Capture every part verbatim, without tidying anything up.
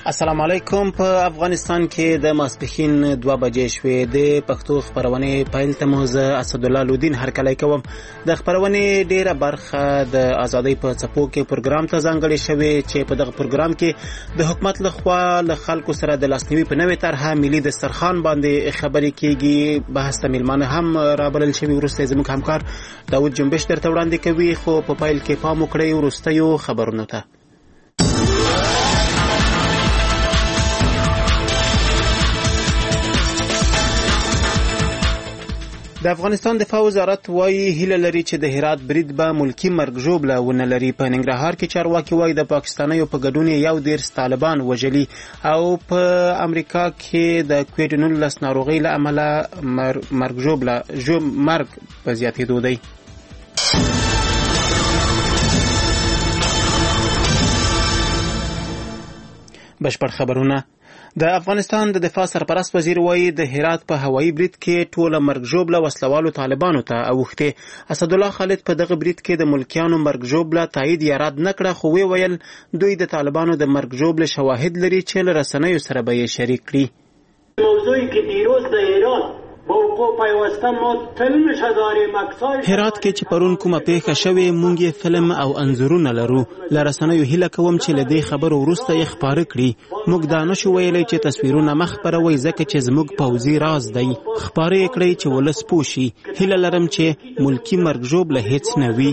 السلام علیکم. په افغانستان کې د ماسپښین دوه بجې شوې. د پښتو خبرونې پیل ته مو زه اسدالله لودین هرکلی کوم. د خبرونې ډیره برخه د ازادۍ په څپو کې پروګرام ته ځانګړې شوې چې په دغه پروګرام کې د حکومت لخوا له خلکو سره د لاسنیوي په نوې طرحه ملي دسترخوان باندې خبرې کیږي. بحث ته میلمانه هم رابلل شوي. وروسته زموږ همکار داود جنبش درته وړاندې کوي، خو په پیل کې پام وکړئ وروستیو خبرونو ته. د افغانستان دفاع وزارت وایي هیله لري چې د هرات برید به ملکی مرګ ژوبله ونه لري. په ننګرهار کې چارواکي وایي د پاکستانیو په ګډون یو دېرش طالبان وژلي، او په امریکا کې د کووډ نولس ناروغۍ له امله مرګ ژوبله مرګ په زیاتېدو دی. بشپړ خبرونه. د افغانستان د دفاع سرپرست وزیر وایي د هرات په هوایي برید کې ټوله مرګ ژوبله وسلوالو طالبانو ته اوښتې. اسدالله خالد په دغه برید کې د ملکیانو مرګ ژوبله تایید یا رد نه کړه، خو وی ویل دوی د طالبانو د مرګ ژوبله شواهد لري چې له رسنیو سره به یې شریک کړي. موضوعی که دیروز د هرات هرات کې چې پرون کومه پیښه شوې، مونږ یې فلم او انځورونه لرو. له رسنیو هیله کوم چې له دې خبرو وروسته یې خپاره کړي. موږ دا نشو ویلی چې تصویرونه مه خپروئ ځکه چې زموږ پوځي راز دی. خپاره یې کړئ چې ولس پوه شي. هیله لرم چې ملکي مرګ ژوبله هیڅ نه وي.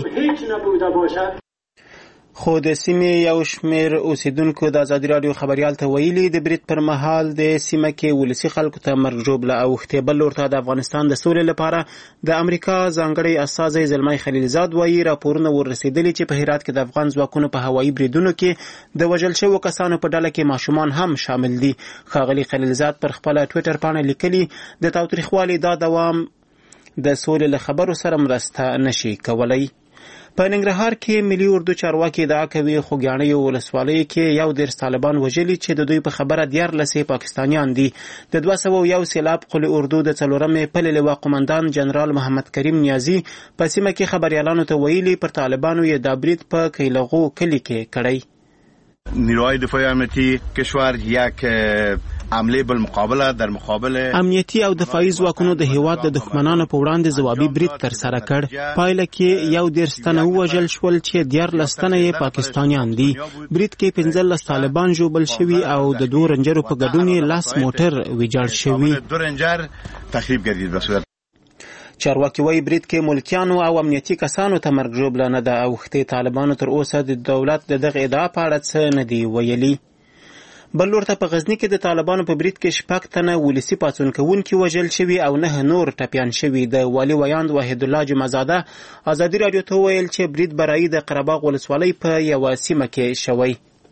خو د سیمې یو شمیر اوسیدونکو د ازادي راډیو خبریال ته ویلي د برید پر مهال د سیمه کې ولسي خلکو ته مرګ ژوبله اوښتې. بل لور ته د افغانستان د سولې لپاره د امریکا ځانګړی استازی زلمی خلیلزاد وایي راپورونه ورسېدلي چې په هرات کې د افغان ځواکونو په هوایي بریدونو کې د وژل شوو کسانو په ډله کې ماشومان هم شامل دي. ښاغلي خلیلزاد پر خپله ټویټر پاڼه لیکلي د تاوتریخوالي دا دوام د سولې له خبرو سره مرسته نشي کولی. په ننګرهار کې ملي اردو چارواکي ادعا کوي خوږیاڼیو ولسوالۍ کې یو دېرش طالبان وژلي چې د دوی په خبره دیارلس پاکستانیان دي. د دوه سوه یو سیلاب قل اردو د څلورمې پلې لواء قمندان جنرال محمد کریم نیازي په سیمه کې خبریالانو ته ویلي پر طالبانو یې دا برید په کیلغو کلي کې کړی. نیروهای دفاعی امنیتی کشور یک عمله بالمقابله در مقابل امنیتی او دفاعي ځواکونو د هیواد د دښمنانو په وړاندې ځوابي برید تر سره کړ. پایله کې یو دېرش تنه ووژل شول چې دیارلس تنه یې پاکستانیان دي. برید کې پنځلس طالبان ژوبل شوي او د دوه رنجرو په ګډون یې لس موټر ویجاړ شوي. دو رنجر تخریب گردید به صورت. چارواکي وایي برید کې ملکیانو او امنیتي کسانو ته مرګ ژوبله نه ده اوښتې. طالبانو تر اوسه د دولت د دغه ادعا په اړه څه نه دي ویلي. بل لور ته په غزني کې د طالبانو په برید کې شپږ تنه ولسي پاڅون کوونکي وژل شوي او نه نور ټپیان شوي. د والي ویاند وحید الله جمعزاده ازادي راډیو ته وویل چې برید برایي د قرهباغ ولسوالۍ په یوه سیمه کې شوی.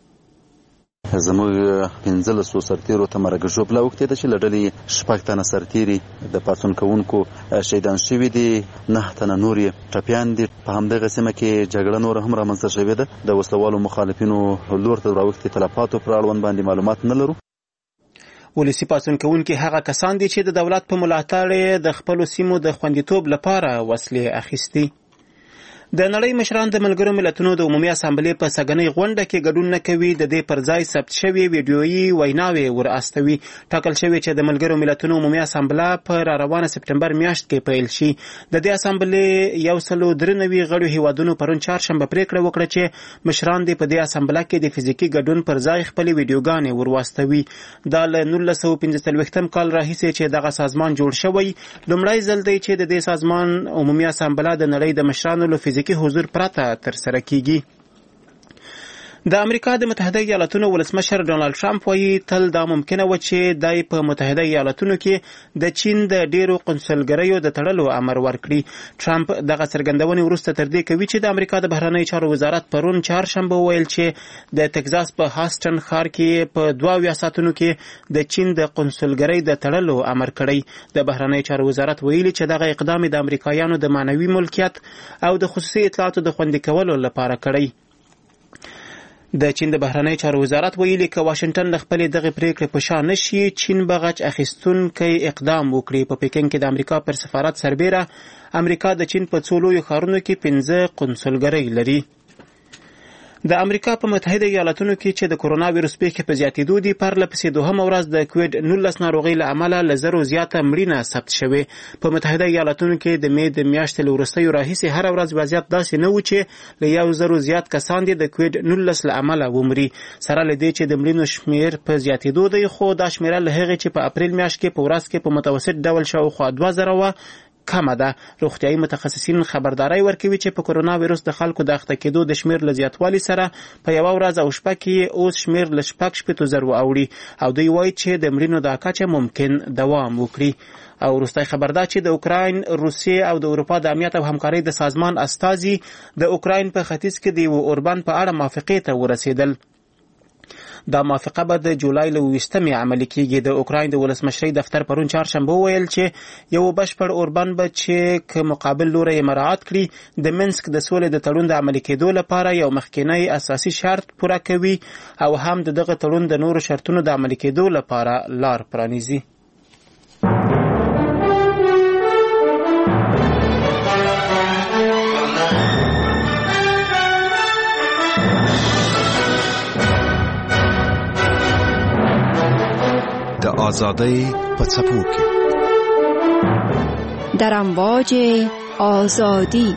زموږ پنځلسو سرتیرو ته مرګ ژوبله اوښتې ده چې له ډلې شپږ تنه سرتیري د پاڅون کوونکو شهیدان شوي دي، نه تنه نور یې ټپیان دي. په همدغه سیمه کې جګړه نوره هم رامنځته شوې ده. د وسلوالو مخالفینو لور ته راوښتې تلفاتو پر اړوند باندې معلومات نه لرو. ولسي پاڅون کوونکي هغه کسان دي چې د دولت په ملاتړ د خپلو سیمو د خوندیتوب لپاره وسلې اخیستي. د نړۍ مشران د ملګرو ملتونو د عمومي اسامبلې په سږنۍ غونډه کې ګډون نه کوي. د دې پر ځای ثبت شوي ویډیويي ویناوې ور استوي. ټاکل شوی چې د ملګرو ملتونو عمومي اسامبله په را روانه سپټمبر میاشت کې پیل شي. د دې اسامبلې یو سلو درې نوي غړو هیوادونو پرون چهارشنبه پریکړه وکړه چې مشران دې په دې اسامبله کې د فزیکي ګډون پر ځای خپلې ویډیوګانې ور واستوي. دا له نولس سوه پنځه څلوېښتم کال راهیسې چې دغه سازمان جوړ شوی لومړی ځل دی چې د دې سازمان عمومي اسامبله د نړۍ د مشرانو له فزیکي حضور پرته تر سره کیږي. د امریکا د متحده ایالاتونو ولسمشر ډونالد ټرمپ وایي تل دا ممکنه و چې دای په متحده ایالاتونو کې د چین د ډیرو قنصلګریو د تړلو امر ورکړي. ټرمپ دغه څرګندونې وروسته تر دې کوي چې د امریکا د بهرنیو چارو وزارت پرون چهارشنبه وویل چې د تگزاس په هاستن ښار کې په دوه اویا ساعتونو کې د چین د قنصلګرۍ د تړلو امر کړی. د بهرنیو چارو وزارت ویلي چې دغه اقدام د امریکایانو د معنوي ملکیت او د خصوصي اطلاعاتو د خوندي کولو لپاره کړی. د چین د بهرنیو چارو وزارت ویلي که واشنگټن له خپلې دغې پریکړې په شا نشي، چین به غچ اخیستونکی اقدام وکړي. په پیکن کې د امریکا پر سفارت سربیره امریکا د چین په څو لویو ښارونو کې پنځه قنصلګرۍ لري. د امریکا په متحده ایالاتونو کې چې د کرونا ویروس پیښې په زیاتېدو دي پرله پسې دوهمه ورځ د کوویډ نولس ناروغۍ له امله له زرو زیاته مړینه ثبت شوې. په متحده ایالاتونو کې د مې د میاشتې له وروستیو راهیسې هره ورځ وضعیت داسې نه و چې له یو زرو زیات کسان دي د کوویډ نولس له امله ومري. سره له دې چې د مړینو شمېر په زیاتېدو دی، خو دا شمېره له هغې چې په اپریل میاشت کې په ورځ کې په متوسط ډول شاوخوا دوه زره وه کمه ده. روغتیايي متخصصین خبرداری ورکوي چې په کرونا ویروس د خلکو د اخته کېدو د شمېر له زیاتوالي سره په یوه ورځ او شپه کې اوس شمېر له شپږ شپېتو زرو اوړي او دوی وایي چې د مړینو دا کچه ممکن دوام وکړي. او وروستی خبر ده چې د اوکراین، روسیې او د اروپا د امنیت او همکارۍ د سازمان استازي د اوکراین په ختیځ کې د یوه اوربند په اړه موافقې ته ورسېدل. دا موافقه به د جولای له اوویشتمې عملي کېږي. د اوکراین د ولسمشرۍ دفتر پرون چهارشنبه وویل چې یو بشپړ اوربند به چې که مقابل لوری یې مراعات کړي د منسک د سولې د تړون د عملي کېدو لپاره یو مخکینی اساسي شرط پوره کوي او هم د دغه تړون د نورو شرطونو د عملي کېدو لپاره لار پرانیزي. د آزادۍ په څپو کې در امواج آزادی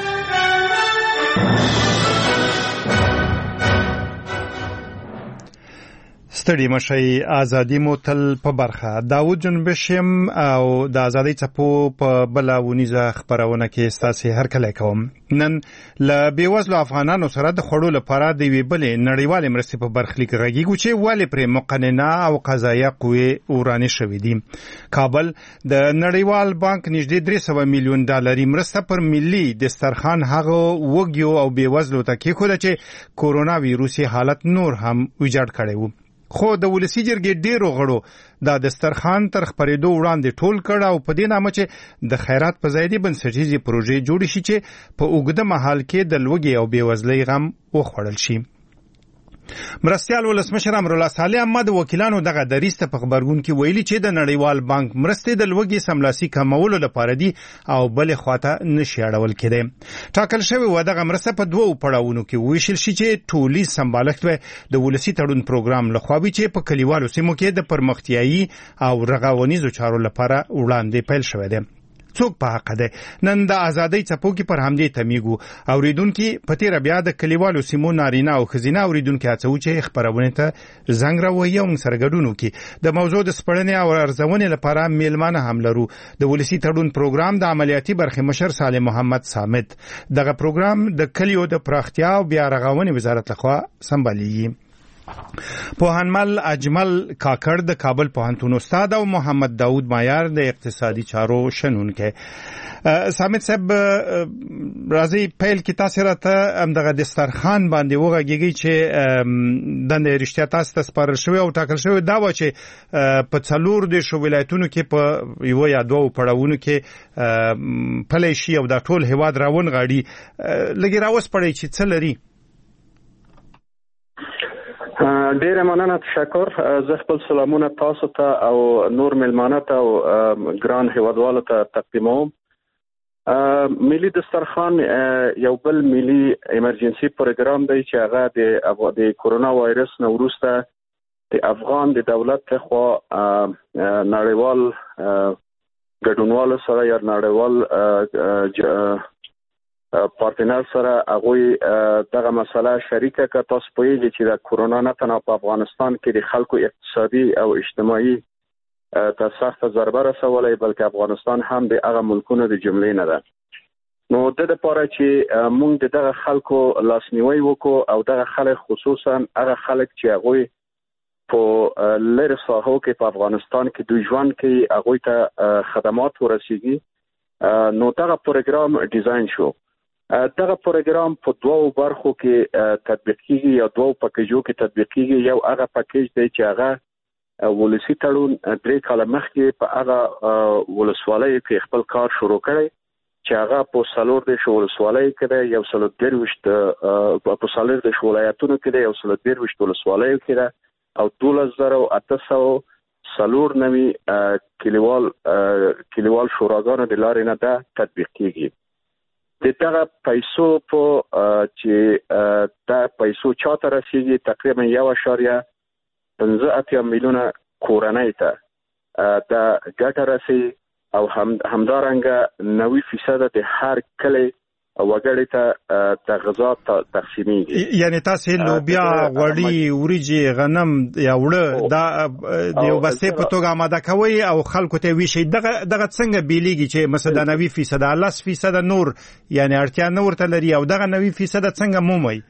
ستړي مشي ازادي مو تل په برخه. داود جنبشم او د ازادۍ څپو په بل ونیزه خبرونه کې ستاسو هر کله کوم. نن ل بیوزلو افغانانو سره د خړو لپاره د وی بل نړیوال مرستې په برخلیک غږیږي چې والي پر مقننه او قضایه قوې ورانه شوې دي. کابل د نړیوال بانک نږدې درې سوه میلیون ډالري مرسته پر ملي دسترخوان هغه وګیو او بیوزلو ته کې خو چې کورونا ویروسي حالت نور هم ویجاړ کړی وو. خو د ولسی جرګې ډیرو غړو دا دسترخوان تر خبرېدو وړاندې ټول کړ او په دې نامه چې د خیرات په ځای دی بنسټیزي پروژې جوړې شي چې په اوږده مهال کې د لوږې او بېوزلۍ غم وخوړل شي. مرستیال ولسمشر امرالله صالح احمد وکیلانو دغه دریسته په خبرګون کې ویلي چې د نړیوال بانک مرستې د لوږې سملاسي کمولو لپاره دي او بل خواته نشي اړول کېدی. ټاکل شوی و دغه مرسته په دوو پړاوونو کې ویشل شي چې ټولي سمبالښت و د ولسی تړون پروګرام لخوا وی چې په کلیوالو سیمو کې د پرمختیایي او رغونیزو چارو لپاره وړاندې پیل شوی دی. څوک په حق ده. نن د ازادۍ څپو کې پر همدې تمیګو اوریدونکو په تیر بیا د کلیوالو سیمو نارینه او خزینه اوریدونکو هڅو چې خبرونه ته زنګ راوي او سرګډونو کې د موضوع د سپړنې او ارزونې لپاره میلمانه هم لرو. د ولسی تړون پروګرام د عملیاتي برخې مشر صالح محمد صامت دغه پروګرام د کلیو د پراختیا او بیا رغونې وزارت لخوا سمبالېږي. پوهنمل اجمل کاکړ د کابل پوهنتون استاد او محمد داود مایار د اقتصادي چارو شنونکي. سامت صاحب راځي پیل کې تاسو راته دغه دسترخوان باندې وغږیږي چې د رښتیا تاسو ته سپارل شوی او ټاکل شوی دا و چې په څلور د شو ولایتونو کې په یو یا دوه پړاوونو کې پلي شي او دا ټول هواد راون غاړي لګي راوس پړی چې څه لري. ډیره مننه، تشکر. زه خپل سلامونه تاسو ته او نور ملمانه ته او ګران هیوادوالو ته تقدیموم. ملي دسترخوان یو بل ملي ایمرجنسي پروګرام دی چې هغه د کورونا وایرس نه وروسته د افغان د دولت لخوا نړیوال ګډونوالو سره یا نړیوال پارتنر سره هغه دغه مسله شریکه که تاسو پوهیږئ چې د کورونا نه تنها په افغانستان کې د خلکو اقتصادي او اجتماعي ته سخته ضربه رسولی بلکې افغانستان هم د هغه ملکونو د جملې نه ده. نو د لپاره چې موږ د دغه خلکو لاسنیوي وکړو او دغه خلک خصوصا هغه خلک چې هغه په لری ساحو کې په افغانستان کې دوی ژوند کوي هغه ته خدمات ورسیږي، نو دغه پروګرام ډیزاین شو. دغه پروګرام په دوو برخو کې تطبیق کیږي یا دوو پکیجو کې تطبیق کیږي. یو هغه پکیج دی چې هغه ولسی تړون درې کاله مخکې په هغه ولسوالۍ کې خپل کار شروع کړی چې هغه په څلور د ولسوالۍ کې دی، یو سل درویشت په څلور د ولایتونو کې دی، یو سل درویشت ولسوالۍ کې دی او دولس زره اته سوه څلور نوي کلیوال کلیوال شوراګانو د لارې نه ده تطبیق کیږي. د د دغه پیسو په چې دا پیسو چاته رسیږي تقریبا یو اشاریه پنځه اتیا میلیونه کورنۍ ته دا ګټه رسي او هم همدارنګه نوي فیصد د هر کلی وګړي ته د غذا تقسیمیږي. یعنی تاسو لوبیا غوړي وریجې غنم یا وړه دا د یو بسته په توګه آماده کوي او خلکو ته ویشي دغه دغه څنګه بیلیږي چې مثلا نوي فیصد لس فیصد نور یعنی اړتیا نور ته لري او دغه نوي فیصد څنګه مومي؟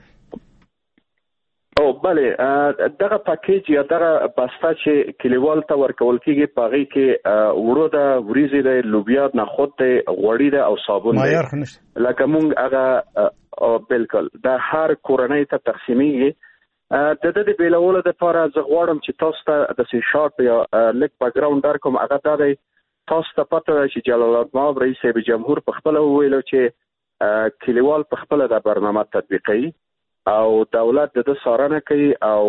او بله دغه پاکیج یا دغه بسته چې کلیوال ته ورکول کیږي په هغې کې وړو ده وریځې ده لوبیا نخود ده غوړي ده او صابون ده لکه مونږ هغه بالکل د هر کورنۍ ته تقسیمیږي. د ده د بیلولو دپاره زه غواړم چې تاسو ته داسې شارټ یا لږ بیکګراونډ درکړم. هغه دا دی تاسو ته پته ده چې جلال الدین رئیس صاحب جمهور په خپله وویلو چې کلیوال په خپله دا برنامه تطبیقوي او دولت د څارنه کوي او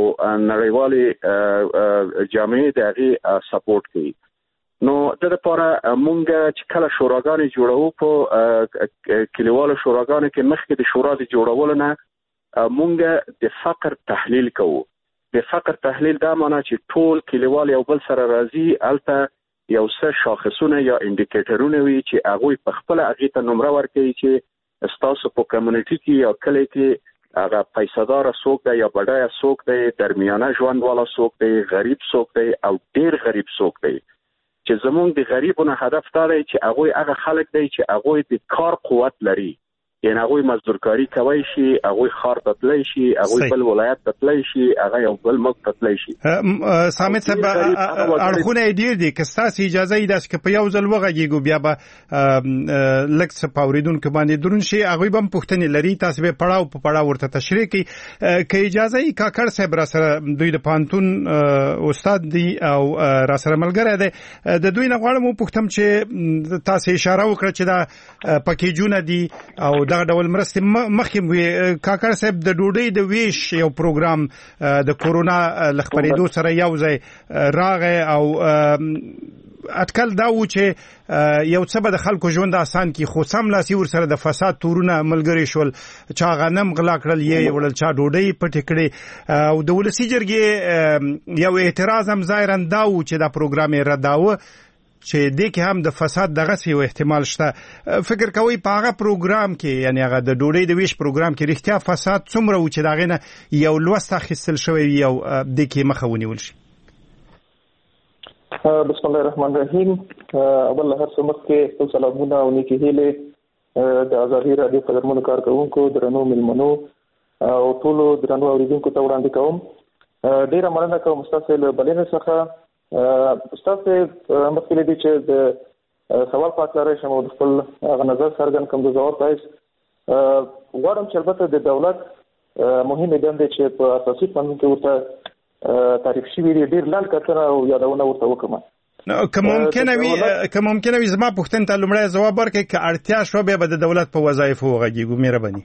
نړیوالې جامعې د هغې سپورټ کوي. نو د لپاره مونږ چې کله شوراګانې جوړوو په کلیوالو شوراګانو کې مخکې د شورا د جوړولو نه مونږ د فقر تحلیل کوو. د فقر تحلیل دا معنی چې ټول کلیوال یو بل سره راځي هلته یو څه شاخصونه یا انډیکیټرونه وي چې هغوی په خپله هغې ته نمره ورکوي چې ستاسو په کمیونټي کې یا کلی کې هغه پیسه‌دار څوک دی یا بډایه څوک دی درمیانه ژوند والا څوک دی غریب څوک دی او ډیر غریب څوک دی. چې زمونږ د غریبونو هدف دا دی چې هغوی هغه خلک دی چې هغوی د کار قوت لري یعنی هغوی مزدورکاري کوي شي هغوی ښار ته تللی شي هغوی بل ولایت ته تللی شي هغه یو بل ملک ته تللی شي. سامد صاحب اړخونه یې ډېر دي که ستاسو اجازه وي داسې که په یو ځل وغږېږو بیا به لږ څه په اورېدونکو باندې دروند شي هغوی به هم پوښتنې لري تاسو به پړاو په پړاو ورته تشریح کړئ. که اجازه وي کاکړ صاحب را سره دوی د پوهنتون استاد دي او را سره ملګری دی د دوی نه غواړم وپوښتم چې تاسو اشاره وکړه چې دا پکیجونه دي او دغه ډول مرستې مخکې وي. کاکړ صاحب د ډوډۍ د ویش یو پروګرام د کورونا له خپرېدو سره یو ځای راغی او اټکل دا و چې یو څه به د خلکو ژوند اسان کړي خو سملاسي ورسره د فساد تورونه ملګري شول چا غنم غلا کړل یې وړل چا ډوډۍ پټې کړې او د ولسي جرګې یو اعتراض هم ظاهرا دا و چې دا پروګرام یې رداوه چې دې کې هم د فساد دغه یو احتمال شته. فکر کوي په هغه پروګرام کې یعنی هغه د ډوډۍ د ویش پروګرام کې رښتیا فساد څومره و چې د هغې نه یو لوست اخیستل شوی وي او دې کې مخه ونیول شي؟ بسم الله الرحمن الرحیم. اول هر څه مخکې خپل سلامونه او نیکې هیلې د ازادي راډیو قدرمنو کارکوونکو درنو مېلمنو او ټولو درنو اورېدونکو ته وړاندې کوم. ډېره مننه کوم ستاسو له بلنې څخه. ستاسو مخکې له دې چې د سوال پاک لرئ شم او د خپل هغه نظر څرګند کړم د ځواب وایس غواړم چې البته د دولت مهمې دندې چې په اساسي قانون کې ورته تعریف شوي دي ډېر لاندې کتنه او یادونه ورته وکړم. که ممکنه وي که ممکنه وي زما پوښتنې ته لومړی ځواب ورکړئ که اړتیا شوه بیا به د دولت په وظایفو وغږېږو مهرباني.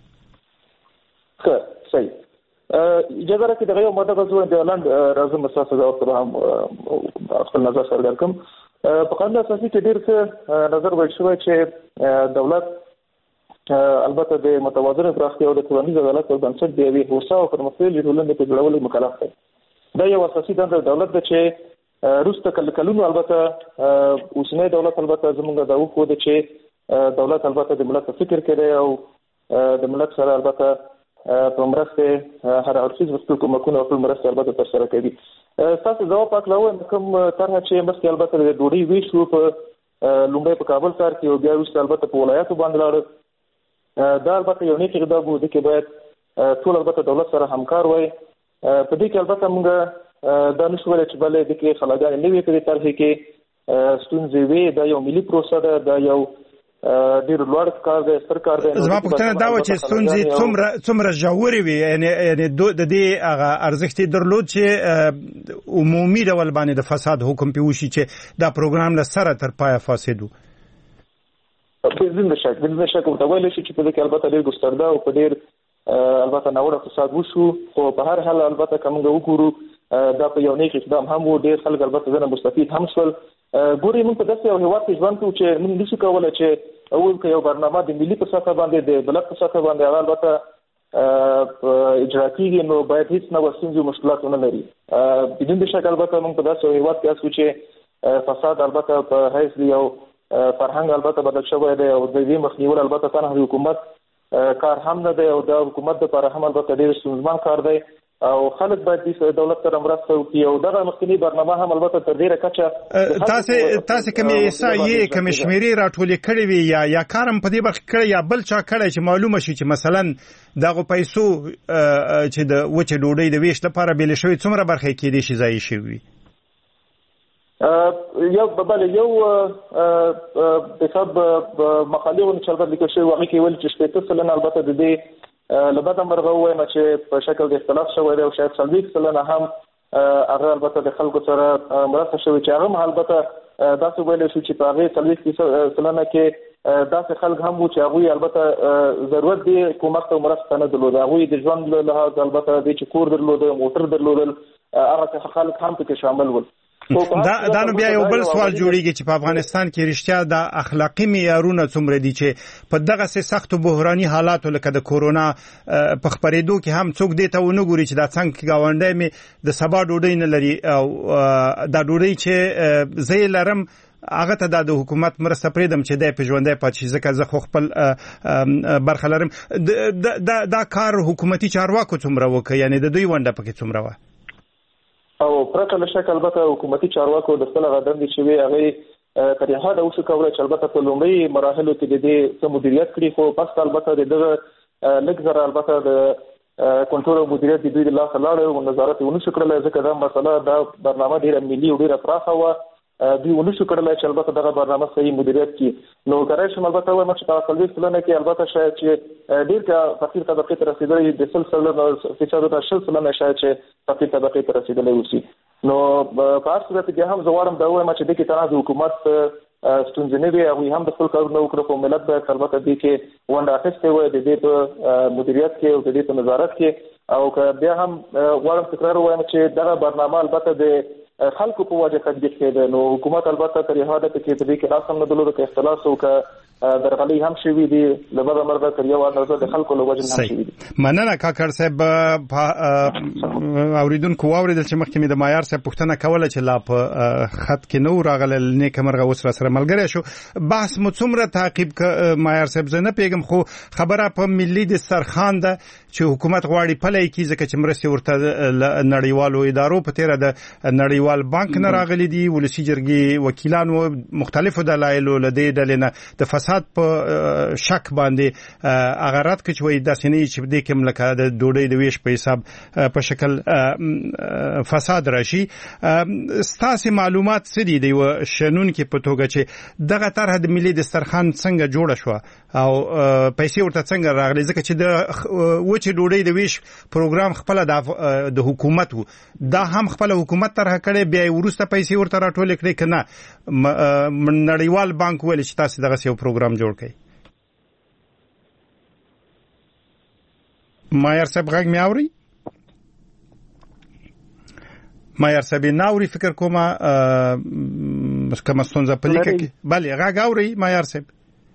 ښه صحیح اجازه راکړئ دغه یو ماده به زه د اعلان راځم ستاسو ځواب ته به هم خپل نظر څرګند کړم. په قانون اساسي کې ډېر ښه نظر ویل شوی چې دولت البته د متوازنې پراختیا او د ټولنیز عدالت پر بنسټ د یوې هوسا او پرمختللې ټولنې په جوړولو مکلف دی. دا یو اساسي دنده دولت ده چې وروسته کله کلونو البته اوسنی دولت البته زموږ دا وکړو ده چې دولت البته د ملت فکر کوي او د ملت سره البته په مرسته هر اړخیز وسیلو کومکونه او مرسته البته ترسره کوي. تاسو ځواب پاکلاوه کوم طرحه چې مخکې البته د ډوډۍ ویش و په لومړی په کابل ښار کې او بیا وروسته البته په ولایاتو باندې لاړه. دا البته یو نیک اقدام و چې باید ټول البته دولت سره همکار وای. په دې کې البته موږ دا نشو ویلی چې بلې د کې خلاګانې نه وي په دې طرحې کې ستونزې وي. دا یو ملي پروسه ده دا یو ډېر لوړ کار دی ستر کار دی. زما پوښتنه دا وه چې ستونزې څومره څومره ژورې وي یعنې یعنې د دې هغه ارزښت یې درلود چې عمومي ډول باندې د فساد حکم پې وشي چې دا پروګرام له سره تر پایه فاسد و. بدون شک بدون شک ورته ویلی شي چې په دې کې البته ډېر ګسترده او په ډېر البته ناوړه فساد وشو خو په هر حال البته که موږ وګورو دا په یو نیک اقدام هم و. ډېر خلک البته ځنه مستفید هم شول. ګورئ موږ په داسې یو هېواد کې ژوند کوو چې موږ نشو کولی چې اول که یو برنامه د ملي په سطح باندې د بلد په سطح باندې هغه البته اجرا کیږي نو باید هیڅ نه ستونزې مشکلات نه لري. بدون د شک البته موږ په داسې هیواد کې اسو چې فساد البته په حیث یو فرهنګ البته بدل شوی دی او د دې مخنیول البته تنها حکومت کار هم نه دی او د حکومت لپاره هم البته ډېر ستونزمن کار دی او خلک باید د دولت سره مرسته وکړي او دغه مخکنی برنامه هم البته تر ډیره کچه تاسو تاسو کومې احصایې کومې شمیرې راټولې کړې وي یا یا کارم په دې برخه کړی یا بل چا کړی چې معلومه شي چې مثلا دغه پیسو چې د وچه ډوډۍ د ویش لپاره بیل شوی څومره برخه کې دي شي ځای شي یو بل یو د حساب مقالې ون چې البته لیکل شوی واقعي ول چې شپږ سلنه البته د دې لبدا مرغه وایم چې په شکل د اختلاف شوی دی او شاید څلوېښت سلنه هم هغه البته د خلکو سره مرسته شوی چې هغه البته داسې ویل شو چې په هغه څلوېښت سلنه کې داسې خلک هم وو چې هغه البته ضرورت دی حکومت ته مرسته نه درلوده هغه د ژوند له لحاظ البته د چې کور درلوده موټر درلودل هغه خلک هم پکې شامل ول. دا دا نو بیا یو بل سوال جوړیږي چې په افغانستان کې رښتیا د اخلاقی معیارونه څومره دي چې په دغه سه سخت بحراني حالاتو لکه د کورونا په خبرېدو کې هم څوک دی ته ونه ګوري چې دا څنګه گاونډي می د سبا ډوډۍ نه لري او دا ډوډۍ چې زې لرم هغه ته د حکومت مرسته پریدم چې د پژوندې پاتې ځکه زه خو خپل برخه لرم دا دا کار حکومتي چارواکو څومره وکړي یعنی د دوی ونده پکې څومره و او پرته له شک البته حکومتي چارواکو د خپل غدن دي چې وی هغه تر هغه د اوسه کولای چې البته په لومړی مراحلو کې د دې سم مدیریت کړي خو پس البته دغه لږ البته د کنټرول او مدیریت د دوی د لاس لاړ او نظارت ونه شو کړل ځکه دا مسله دا برنامه ډیره ملي او ډیره پراخه و دوی ونه شو کړل چې البته دغه برنامه صحیح مدیریت کړي نو کارای شم البته وایم چې په څلوېښت سلنه کې البته شاید چې ډیر کا فقیر طبقه ته رسیدلې د سلسله فیصد ته شل سلنه شاید چې فقیر طبقه ته رسیدلې وسی نو په هر صورت کې هم زوارم دا وایم چې د کې تنازع حکومت ستونزې نه وي او هم د خپل کارونه وکړو په ملت به البته د کې ونده اخیسته وي د دې په مدیریت کې او د دې په نظارت کې او که بیا هم غواړم تکرار وایم چې دغه برنامه البته د خلکو په وجه تطبیق کېده نو حکومت البته تر یو حد کې تطبیق کې لازم نه درلود که اختلاس او که درغلي هم شوي دي لبدا مرده تر یو اندازه د خلکو له وجه هم شوي دي. مننه کاکړ صاحب اوریدونکو واوریدل چې مخکې د معیار صاحب پوښتنه کوله چې لا په خط کې نو راغله نیک مرغه وسره سره ملګری شو بحث مو څومره تعقیب ک معیار صاحب زه نه پیګم خو خبره په ملي دسترخوان ده چې حکومت غواړي پلي کی ځکه چې مرسته ورته نړیوالو ادارو په تیر د نړیوال بانک نه راغلي دي ولسی جرګي وکیلانو مختلفو دلایلو لدې دلنه د فساد په شک باندې اغرات کې وي د سنې چې د کوم لکه د ډوډۍ د ویش په حساب په شکل فساد راشي ستاسو معلومات څه دي د شنون کې په توګه چې دغه طرح د ملي دسترخوان څنګه جوړ شو او پیسې ورته څنګه راغلي ځکه چې د وچه ډوډۍ د ویش پروګرام خپل د حکومت دا هم خپل حکومت طرح کړي بیا ورسته پیسې ورته راټول کړي کنه نړیوال بانک ویل چې تاسو دغه یو پروګرام جوړ کړئ. مایر صاحب غږ مې اوري مایر صاحب ناوري فکر کومه کومه ستونزه په لیکه کې bale غږ اوري مایر صاحب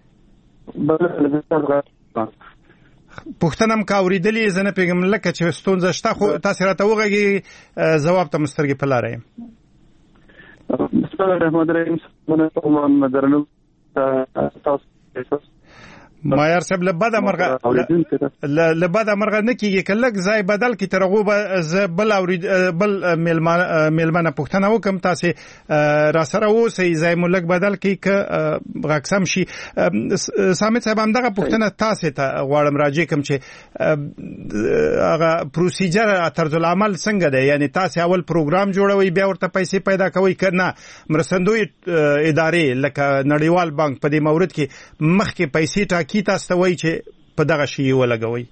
پښتنم کا اوریدلې زنه پیغام لکه چې ستونزه شته خو تاسو راته وګورئ جواب ته مسترګې پلاره بسم الله الرحمن الرحیم محمد درنو تاسو مایر صاحب لبدا مرغه لبدا مرغه نه کیږي کلک ځای بدل کی ترغو بل اورید بل ملمنه پښتنه وکم تاسو را سره اوسې ځای ملک بدل کی ک غاکسم شي سامت صاحب هم دغه پښتنه تاسو ته غواړم راځي کوم چې هغه پروسیجر طرز العمل څنګه دی یعنی تاسو اول پروګرام جوړوي بیا ورته پیسې پیدا کوي کنه مرستندوی ادارې لکه نړیوال بانک په دې مورد کې مخکې پیسې کی تاسو ته وایي چې په دغه شی ولګوي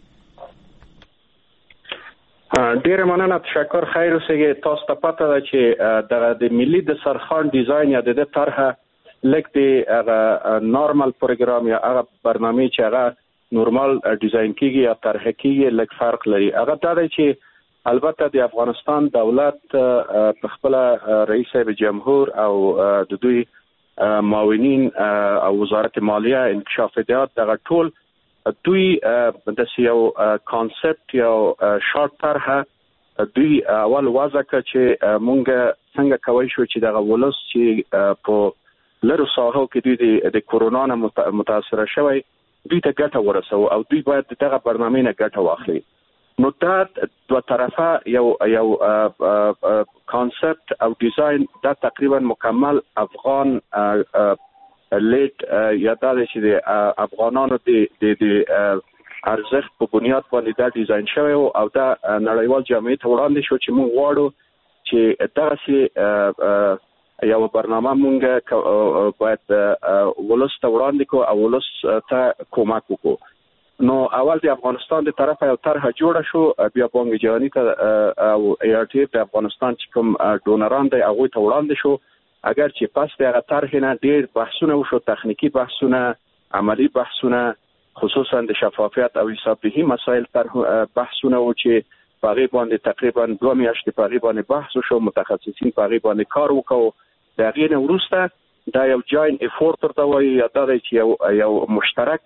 ډیره مننه تشکر خیر اوسئ تاسو ته پته ده چې دغه د ملي دسترخوان ډیزاین یا د طرحه لکه د هغه نورمال پروګرام یا هغه برنامه چې هغه نورمال ډیزاین کیږي یا طرح کیږي لکه فرق لري هغه دا دی چې البته د افغانستان دولت په خپل رئیس جمهور او د دوی معاونین او وزارت مالیه انکشاف ادارات دغه ټول دوی د یو کانسپټ یو شارټ طرحه دوی اول وضع کړ چې مونږ څنګه کوي شو چې دغه ولس چې په لرو ساحو کې دوی د کورونا نه متاثر شوی دوی ته ګټه ورسو او دوی باید دغه برنامه نه ګټه واخلي. نو دا دوه طرفه یو یو کانسپټ او ډیزاین دا تقریبا مکمل افغان لیټ یا دا چې د افغانانو د د ارزښت په بنیاد باندې دا ډیزاین شوی او دا نړیوال جامعه ته وړاندې شو چې موږ غواړو چې داسې یو برنامه موږ باید ولس ته وړاندې کو او ولس ته کومک وکړو. نو اول د افغانستان د طرفه یو طرحه جوړه شو، بیا بانک جهانی ته او ای آر ټی د افغانستان چې کوم ډونران دی هغه ته وړاندې شو. اگر چې پس دغه طرح نه ډیر بحثونه وشو، تخنیکی بحثونه، عملی بحثونه، خصوصا د شفافیت او حسابدهی مسائل طرح بحثونه و چې باغی باندې تقریبا دوه میاشتې باغی باندې بحث وشو، متخصصین باغی باندې کار وکاو. د غیر وروسته دا یو جاین افورت ورته وایي یا دا چې یو یو مشترک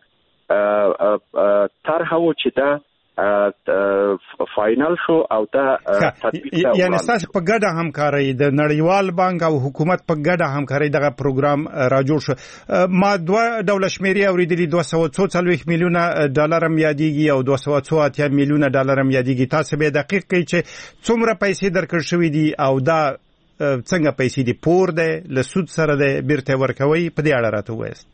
طرح و چې دا فاینل شو او دا تطبیق شو. یعنی تاسو په ګډه همکاري د نړیوال بانک او حکومت په ګډه همکاري دغه پروګرام را جوړ شو. ما دوه ډول شمیرې اوریدلې دوه سوه څو څلوېښت میلیونه ډالر هم یادېږي او دوه سوه څو اتیا میلیونه ډالر هم یادېږي. تاسو به دقیق کړئ چې څومره پیسې درکړل شوې دي او دا څنګه پیسې دي پور ده له سود سره ده بیرته ورکوي په دې اړه راته وایست.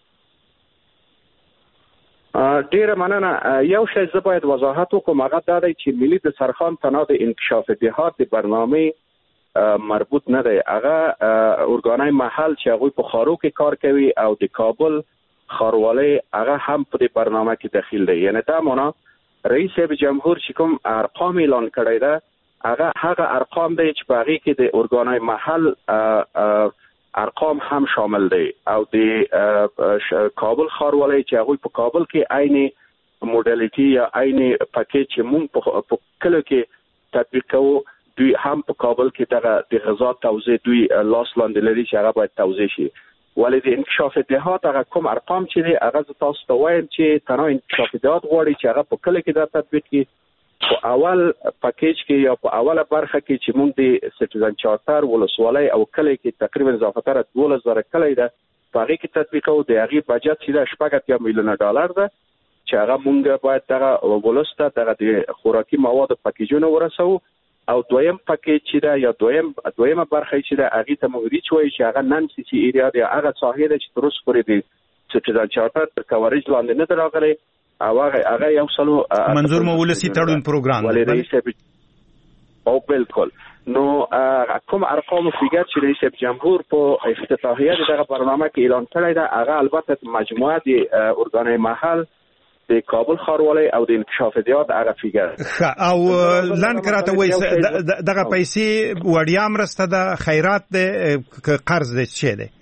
ډیره مننه. یو شی زه باید وضاحت وکړم، هغه دا دی چې ملي دسترخوان تنها د انکشاف دهات د برنامه مربوط نه دی. هغه ارګانای محل چې هغه په خارو کې کار کوي او د کابل خاروالۍ هغه هم په دې برنامه کې داخل دی. یعنی دا معنا رئیس جمهور چې کوم ارقام اعلان کړی ده هغه هغه ارقام دی چې په هغه کې د ارګانای محل ارقام هم شامل دی او د کابل خاروالۍ چې هغه په کابل کې عین موډالیټي یا عین پکیج چې مونږ په کله کې تطبیق کوو دوی هم په کابل کې دغه د غذا توزیع دوی لاس لاندې لري چې هغه باید توزیع شي. ولې د انکشاف دهات هغه کوم ارقام چې دی هغه تاسو ته وایم چې تنها انکشاف دهات غواړي چې هغه په کله کې دا تطبیق کړي. په اول پکیج کې یا په اوله برخه کې چې مونږ د سټیزن چارټر ولسوالۍ او کلی کې تقریبا اضافه دولس زره کلی ده په هغه کې تطبیق او د هغه بجټ چې د شپږ اتیا میلیونه ډالر ده چې هغه مونږ باید دغه ولسته دغه د خوراکي مواد پکیجونه ورسو. او دویم پکیج چې ده یا دویم دویمه برخه چې ده هغه ته مونږ ریچ وایي چې هغه نن سی سی ایریا دی، هغه ساحه ده چې تر اوسه پورې د سټیزن چارټر تر کوریج لاندې نه راغلی او هغه هغه یو سلو منظور مو ولسی تړون پروګرام ولې رئیس او بالکل. نو کوم ارقام او فیګر چې رئیس جمهور په افتتاحیه دغه برنامه کې اعلان کړی ده هغه البته مجموعه د ارګانای محل د کابل خاروالۍ او د انکشاف دهات هغه فیګر او لن کراته وایي دغه پیسې وړیا مرسته ده، خیرات ده، قرض ده، څه ده؟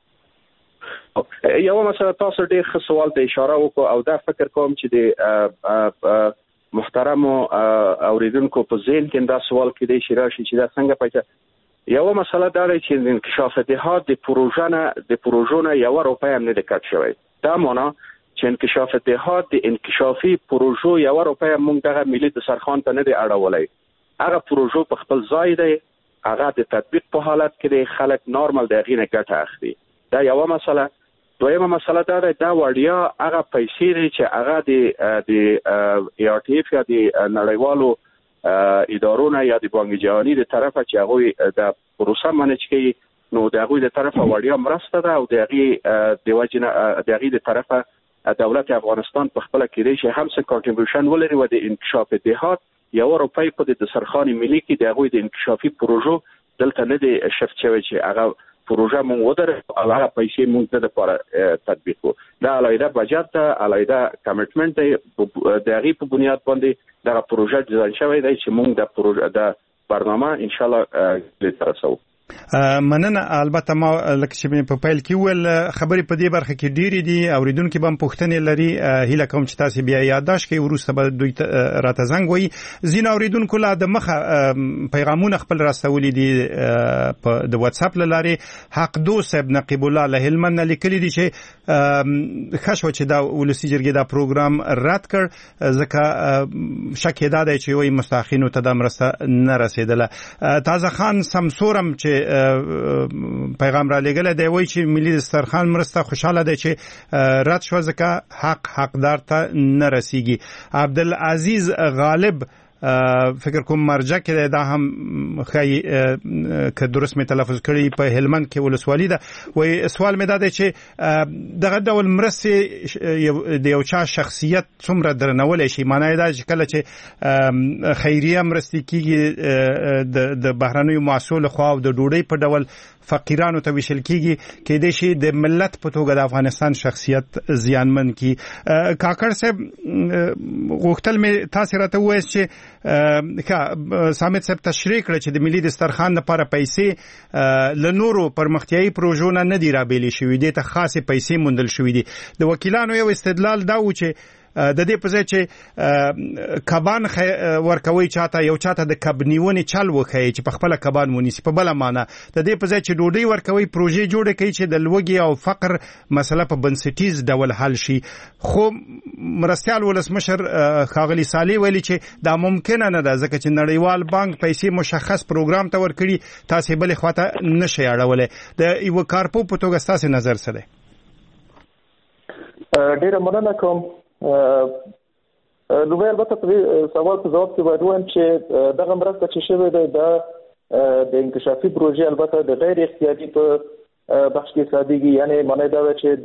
یو مسله تاسو ډیر ښه سوال ته اشاره وکړو او دا فکر کوم چې د محترم اوریدونکو په ذهن کې دا سوال کې دی چې راشي چې دا څنګه پیدا. یو مسله دا دی چې د انکشاف دهات د پروژه نه د پروژو نه یو روپۍ هم نه د کټ شوی. دا معنا چې انکشاف دهات د انکشافي پروژو یو روپۍ مونږ دغه ملي دسترخوان ته نه دی اړولای. هغه پروژو په خپل ځای دی، هغه د تطبیق په حالت کې دی، خلک نورمال دغه نه ګټه اخلي. دا یو مسله. دویمه مسله دا ده دا وړیا هغه پیسې دي چې هغه د د ای آر ټی اف یا د نړیوالو ادارو یا د بانک جهانی د طرفه چې هغه د پروسه منیج کوي، نو د هغه د طرفه وړیا مرسته ده او د هغه د وجنه د هغه د طرفه دولت افغانستان په خپل کې ریشه هم څه کنټریبیوشن ولري و د انکشاف دهات یو روپۍ په د دسترخوان ملي کې د هغه د انکشافي پروژو دلته نه دی شفت شوی چې هغه پروژه مونږ ودر او هغه پیسې مونږ ته لپاره تطبیق کو. دا علاوه بجټ ته علاوه کمیټمنټ د هغه په بنیاد باندې دا پروژه ډیزاین شوی دی چې مونږ د پروژه د برنامه ان شاء الله لترسو. مننه. البته ما لکه چې په پیل کې ول خبرې په دې برخه کې ډېری دي اوریدونکو به پوښتنې لري. هیله کوم چې تاسو بیا یادداشت کړئ وروسته به دوی راته زنګ وایي. ځینې اوریدونکو لا د مخه پیغامونه خپل راستولي دي په د واتس اپ لارې. حق دو صاحب نقیب الله له هلمند لیکلي دي چې خښو چې دا ولسی جرګې دا پروګرام رد کړ ځکه شک دا دی چې وایي مستحقینو ته د مرسته نه رسیدله. تازه خان سمسورم چې پیغام را لګل دی وایي چې ملي دسترخوان مرسته خوشاله دی چې رد شو ځکه حق حقدار ته نه رسیږي. عبدالعزیز غالب فکر کوم مرجع کې دا هم خی که درست می تلفظ کړی په هلمند کې ولسوالي ده. وای سوال مې دا دی چې دغه ډول مرستې د یو چا شخصیت څومره درنول شي. معنی دا چې کله چې خیریه مرستې کیږي د بهرنیو محصول خو او د ډوډۍ په ډول فقیرانو ته ویشل کیږي کې د شي د ملت په توګه د افغانستان شخصیت زیانمن کی. کاکړ صاحب غوښتل مې تاسو راته وایي چې که سامت صاحب تشریح کړ چې د ملي دسترخوان لپاره پیسې له نورو پرمختیایي پروژو نه دی رابېلې شوې دي ته خاصه پیسې موندل شوې دي. د وکیلانو یو استدلال دا و چې د دې په ځای چې کبان ورکوي چاته یو چاته د کبنیونی چل وخی چې په خپل کبان ونیسي په بل معنا د دې په ځای چې ډوډۍ ورکوي پروژې جوړه کوي چې د لوګي او فقر مسله په بنسټیز ډول حل شي. خو مرستيال ولسمشر خاغلی صالح ویلي چې دا ممکن نه ده ځکه چې نړیوال بانک پیسې مشخص پروګرام ته ورکړي تاسو بل خواته نشي اړولې. د یو کارپو په توګه تاسو نظر سره ډیره مننه کوم. نو البته په سوال په جواب کې باید وایم چې دغه مرسته چې شوې ده د د انکشافي پروژې البته د غیر اختیاري په بخش کې صادېږي. یعنی معنی دا ده چې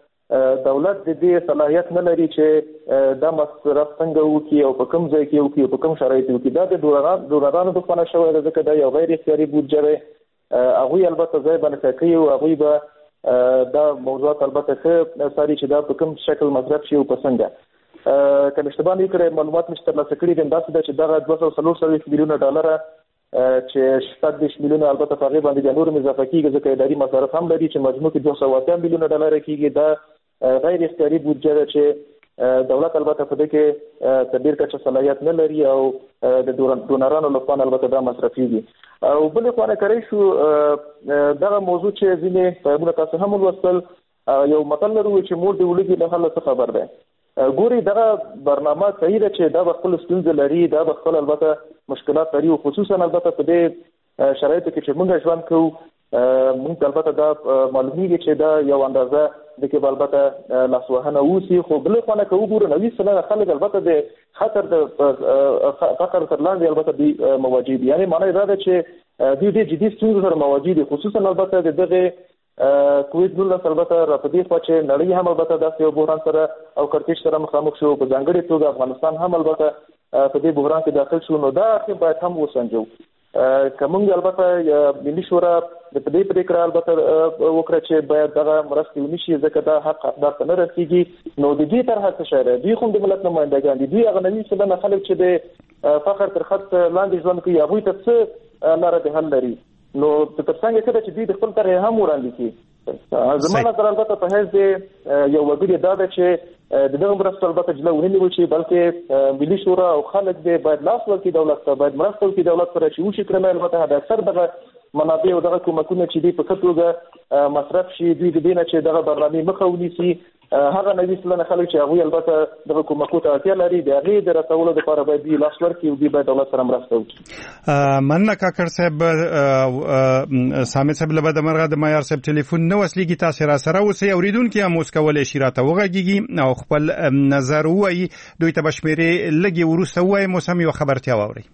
د دولت د دې صلاحیت نه لري چې دا مصرف څنګه وکړي او په کوم ځای کې وکړي او په کوم شرایطو کې. دا د ډونرانو ډونرانو د خونه شوی ده ځکه دا یو غیر اختیاري بودجه ده. هغوی البته ځای باندې کوي او هغوی به دا موضوعات البته ښه ساري چې دا په کوم شکل مصرف شي او په څنګه. که اشتباه نه کړی معلومات مې ترلاسه کړي دي داسې ده چې دغه دوه سوه څلور څلوېښت میلیونه ډالره چې شپږ دېرش میلیونه البته په هغې باندې بیا نور هم اضافه کېږي ځکه اداري مصارف هم لري چې مجموع کې دوه سوه اتیا میلیونه ډالره کېږي. دا غیر اختیاري بودجه ده چې دولت البته په دې کې تر ډېر کچه صلاحیت نه لري او د ډونرانو لخوا البته دا مصرفېږي. او بلې خوا نه کړی شو دغه موضوع چې ځینې پیغامونه تاسو هم ولوستل یو متل لرو چې مور د ولږي له حاله څه خبر دی. ګوري دغه برنامه صحیح ده چې دا به خپل ستونزې لري دا به خپل البته مشکلات لري او خصوصا البته په دې شرایطو کې چې موږ ژوند کوو موږ البته دا معلومیږي چې دا یو اندازه د کې البته لاسوهنه اوسي. خو بلې خوا نه که وګورو نوي سلنه خلک البته د خطر د فقر تر لاندې البته دوی مواجه دي. یعنې معنی دا ده چې دوی ډېر جدي ستونزو سره مواجه دي خصوصا البته د دغه کوویډ نولس البته را په دې خوا چې نړۍ هم البته داسې یو بحران سره او کړکېچ سره مخامخ شو. په ځانګړې توګه افغانستان هم البته په دې بحران کې داخل شو. نو دا باید هم وسنجو. که موږ البته ملي شورا د دې پرېکړه البته وکړه چې باید دغه مرستې ونشي ځکه دا حق حقدار ته نه رسېږي. نو د دې طرحه څه شی دی؟ دوی خو د ملت نمایندګان دي. دوی هغه نوي سلنه خلک چې د فقر تر خط لاندې ژوند کوي هغوی ته څه لاره د حل لري. نو تر څنګه څه ده چې دوی د خپل طرحې هم وړاندې کړي. زما نظر البته په حیث د یو وګړي دا ده چې د دغه مرستو البته جلا ونیول شي بلکې ملي شورا او خلک دې باید لاس ورکړي دولت ته باید مرسته وکړي دولت سره چې وشي کړنه البته د اکثر دغه منابع او دغه کومکونه چې دوی په ښه توګه مصرف شي دوی د دې نه چې دغه برنامې مخه ونیسي. هغه نوي سلنه خلک چې هغوی البته دغه کومکو ته اړتیا لري د هغې د رسولو دپاره باید دوی لاس ورکړي او دوی باید دولت سره مرسته وکړي. مننه کاکړ صاحب. سامد صاحب له بده مرغه د معیار صاحب ټلیفون نه وصلېږي. تاسې را سره اوسئ اورېدونکي هم اوس کولی شي راته وغږېږي او خپل نظر ووایي. دوی ته به شمېرې لږې وروسته ووایم. اوس هم یوه خبرتیا واورئ.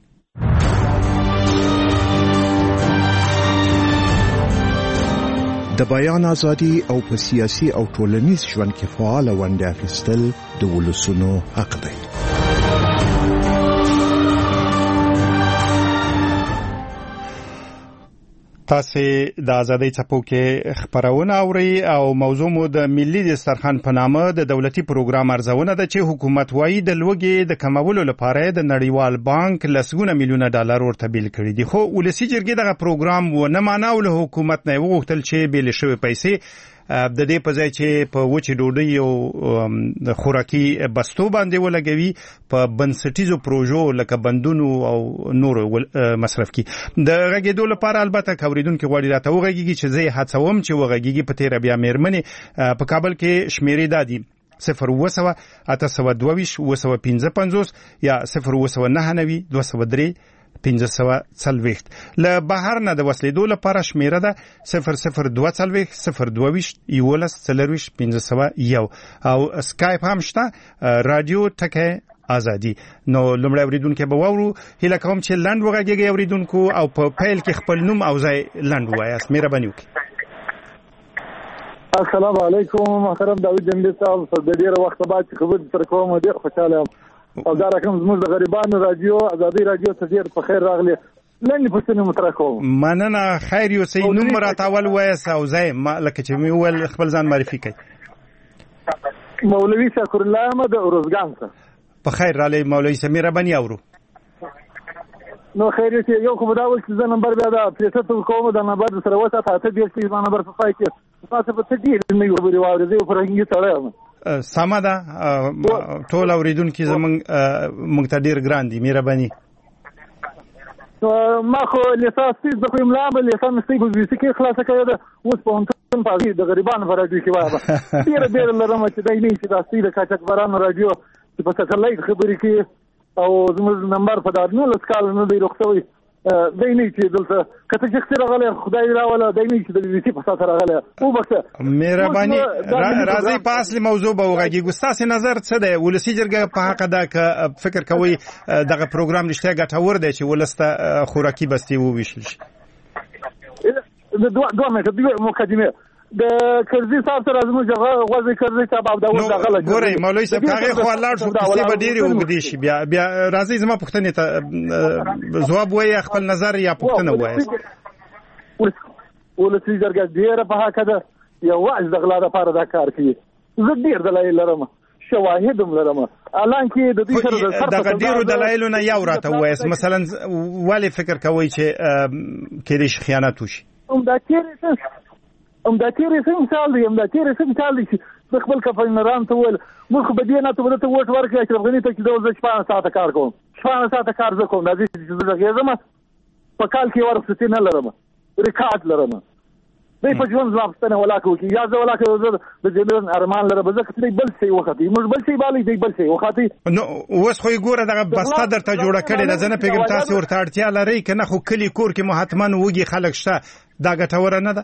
د بیان ازادي او په سیاسي او ټولنیز ژوند کې فعال ونډه اخیستل د ولسونو حق دی. تاسو د ازادۍ څپو کې خبرونه اوري او موضوع مو د ملي دسترخوان په نامه د دولتي پروګرام ارزونه ده چې حکومت وايي د لوږې د کمولو لپاره د نړیوال بانک لسګونه میلیونه ډالر ورته بیل کړي دي، خو ولسی جرګې دغه پروګرام و نه ماناو له حکومت نه وغوښتل چې بیل شوی پیسې د دې په ځای چې په وچې ډوډۍ او د خوراکي بستو باندې ولګوي په بنسټیزو پروژو لکه بندونو او نور مصرف کی د غږیدو لپاره البته کوریدونکو غوړي راته وغږیږي چې زه هڅوم چې وغږیږي په تیر بیا مېرمنې په کابل کې شمیرې دادي صفر وسوه اته سوه دوه وسوه پنځه پنځوس یا صفر وسوه نه نوي دوه سوه درې پنځه سوه څلوېښت. له بهر نه د وسلېدو لپاره شمیره ده صفر صفر دوه څلوېښت صفر دوه ویشت یولس څلرویشت پنځه سوه یو او سکایپ هم شته رادیو ټکی ازادي. نو لومړی اوریدونکو به واورو، هیله کوم چې لنډ وغږیږي اوریدونکو او په پیل کې خپل نوم او ځای لنډ وایاست. مهرباني وکړئ. السلام علیکم محترم داوود جنبی صاحب، د ډیره وخت بعد چې خبرې سره کوم ډیر خوشاله یم او دا رقم زموږ د غریبانو رادیو ازادي رادیو ته ډیر په خیر راغلی. لنډې پوښتنې مطرح کوم. مننه. خیر یوسئ. نوم راته اول ووایاست او ځای لکه چې مې وویل خپل ځان معرفي کړئ. مولوي شکر الله احمد روزګان څخه. په خیر رالی مولوي صاحب، مهرباني اورو. نو خیر یوسئ. یو خو به دا وایي چې زه نمبر بیا دا پرېښته کوم، دا نمبر سره وساته اته دېرش کې زما نمبر په پای کې تاسو په څه ډېرې نوې خبرې واورېدې. زه یو فرهنګي سړی یم. سمه ده. ټول اوریدونکي زموږ موږ ته ډېر ګران دي. مهرباني. ما خو لیسانس زه خو املا به لیسانس په بي سي کې خلاصه کړې ده، اوس پوهنتون په د غریبانو په راډیو کې وایم. ډېره ډېره لرم چې دی نه چې دا سي د قاچاقبرانو راډیو چې په سټلایټ خبرې کوي او زموږ نمبر په دا نولس کال نه دی روغ شوی. دی نه چې دلته کته چې څه راغلی خدای راوله، دی نه چې د بي بي سي په ساته راغلی. وبخښه. مهرباني. راځئ په اصلي موضوع به وغږیږو. ستاسې نظر څه دی ولسي جرګه په حق ده که فکر کوئ دغه پروګرام رښتیا ګټور دی چې ولس ته خوراکي بستې وویشل شي؟ دوه منټه دوه مقدمې. د کرزي صاحب سره زموږ غوځي کرزي صاحب او دا وځه غلط. ګورئ مولوي صاحب هغه خو لاړ شو کیسې به ډېرې اوږدې شي. بیا بیا راځئ زما پوښتنې ته ځواب وایي، خپل نظر یا پوښتنه ووایاست. ولسي جرګه ډېره په حق ده یوازې د غلا دپاره دا کار کوي. زه ډېر دلایل لرم، شواهد هم لرم. حالانکې د دوی سره دغه ډېرو دلایلو نه یو راته ووایاست. مثلا ولې فکر کوئ چې کېدای شي خیانت وشي؟ همدا تېرې همدا تېرې څه مثال دی همدا تېرې څه مثال دی چې د خپل کمپاینرانو ته وویل موږ خو به دې نه ته به درته ووټ ورکړي اشرف غني ته چې زه شپاړس ساعته کار کوم. شپاړس ساعته کار زه کوم. راځي چې زه غږېږم په کال کې یوه رخصتي نه لرم، ریکارډ لرم. دی په ژوند زما پوښتنه ولاکه وکړي یا زه ولاکه زه د جنرال ارمان لرم ځکه چې دی بل شی وختي موږ بل شی بالي دی بل شی وختي. نو اوس خو یې ګوره دغه بسته درته جوړه کړې ده. زه نه پوهېږم تاسې ورته اړتیا لرئ که نه، خو کلي کور کې مو حتما وږي خلک شته. دا ګټوره نه ده؟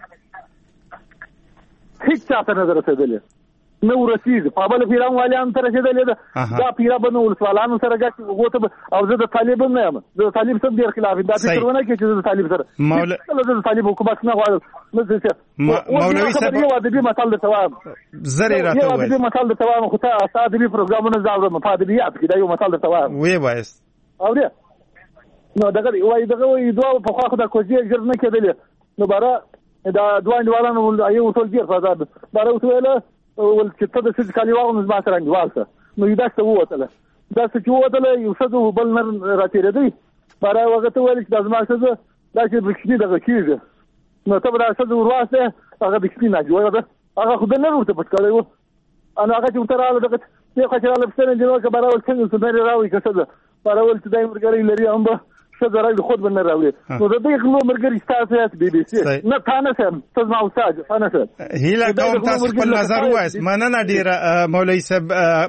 هیڅ چاته نه ده رسېدلې، نه ورسېږي. پابل پیران والیانو ته رسېدلې ده. دا پیره به نه ولسوالانو سره ګټي هغو ته او زه د طالب هم نه یم. زه د طالب سره ډېر خلاف یم. دا فکر ونه کړي چې زه د طالب سره زه د طالب حکومت نه غواړم. مولوي صاحب یو ادبي مثال درته وایم. زر یې راته ووایه. یو ادبي مثال درته وایم خو ته ادبي پروګرامونه زه اورم په ادبیات کې. دا یو مثال درته وایم. ویې وایاست. اورې نو دغه وایي دغه وایي دوه پخوا خو دا کوزې ژر نه کېدلې. نو باره دا دوه انډیوالانو یو ټول ډېر فضا ده. باره ورته ویله ول چې ته د ښځې کالي واغونو زما سره انډیوال شه. نو یې داسې ووتله. داسې چې ووتله یو ښځه بل نر راتېرېدی. باره هغه ته ویل چې دا زما ښځه داسې بکشني دغه کېږي. نو ته به دا ښځه ور واستې هغه بکشني ناجوړه ده. هغه خو د نر ورته پټ کړی و. نو هغه چې ورته راغله دغه دې خوا چې راغله پوښتنه یې جوړه کړه. باره ویل څنګه څه نر یې راوړي که ښځه. باره ویل چې دا یې ملګری لري هم به ښځه راوړي خود به نه راوړي. نو د دې غلو ملګري ستاسو یاست بي بي سي. نه تا نه شم ته زما استاد تا نه شم. هیله کوم تاسو خپل نظر ووایاست. مننه ډېره مولوي صاحب.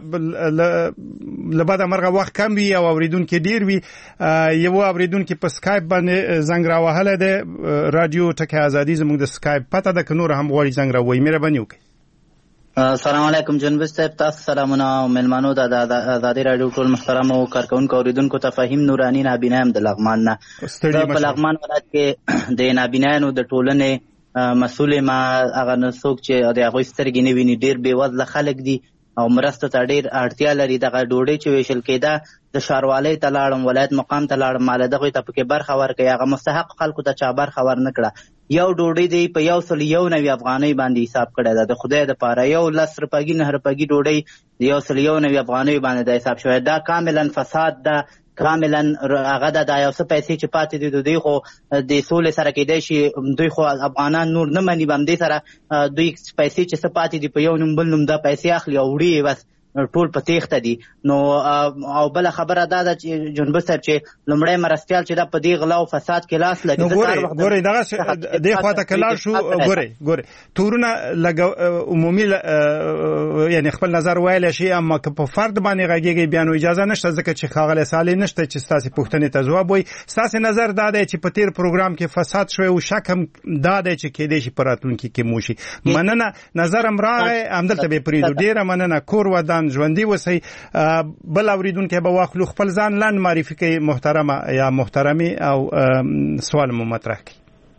له بده مرغه وخت کم وي او اورېدونکي ډېر وي. یو اورېدونکي په سکایپ باندې زنګ راوهلی دی. راډیو ټکی ازادي زموږ د سکایپ پته ده که نور هم غواړي زنګ راووایي. مهرباني وکړئ. السلام علیکم جنبش صاحب، تاسو سلامونه او مېلمانو د ازادي راډیو ټول محترمو کارکونکو اوریدونکو ته فهیم نوراني نابینا یم د لغمان نه. زه په لغمان ولایت کې د نابینایانو د ټولنې مسؤل یم. هغه څوک چې د هغوی سترګې نه ویني ډېر بېوزله خلک دي او مرستو ته ډېر اړتیا لري. دغه ډوډۍ چې ویشل کېده د ښاروالۍ ته لاړم، ولایت مقام ته لاړم، ما له دغوی ته پکې برخه ورکړئ. هغه مستحق خلکو ته چا برخه ورنه کړه. یو ډوډۍ دی په یو سل یو نوي افغانۍ باندې حساب کړی ده. د خدای دپاره یو لس روپګي نه روپګي ډوډۍ د یو سل یو نوي افغانۍ باندې د حساب شوی. دا کاملا فساد ده، کاملا هغه د دا یو څه پیسې چې پاتې دي د دوی خو د سولې سره کېدای شي دوی خو افغانان نور نه مني، همدې سره دوی پیسې چې څه پاتې دي په یو نوم بل نوم دا پیسې اخلي او وړي بس ټول په تیښته دي. نو او بله خبره دا ده چې جنبه صاحب چې لومړی مرستیال چې دا په دې غلا او فساد کې لاس لري. ګورئ ګورئ دغه دې خواته که لاړ شو، ګورئ ګورئ تورونه لږ عمومي یعنی خپل نظر ویلی شي، اما که په فرد باندې غږېږئ بیا نو اجازه نشته، ځکه چې ښاغلی صالح نشته چې ستاسې پوښتنې ته ځواب وایي. ستاسې نظر دا دی چې په تیر پروګرام کې فساد شوی او شک هم دا دی چې کېدای شي په راتلونکي کې مو شي. مننه، نظر هم راغی، همدلته به یې پرېږدو. ډېره مننه. کور ودان ژوندي اوسئ. بل اورېدونکی به واخلو. خپل ځان لنډ معرفي کوي محترمه یا محترمې او سوال مو مطرح کړي.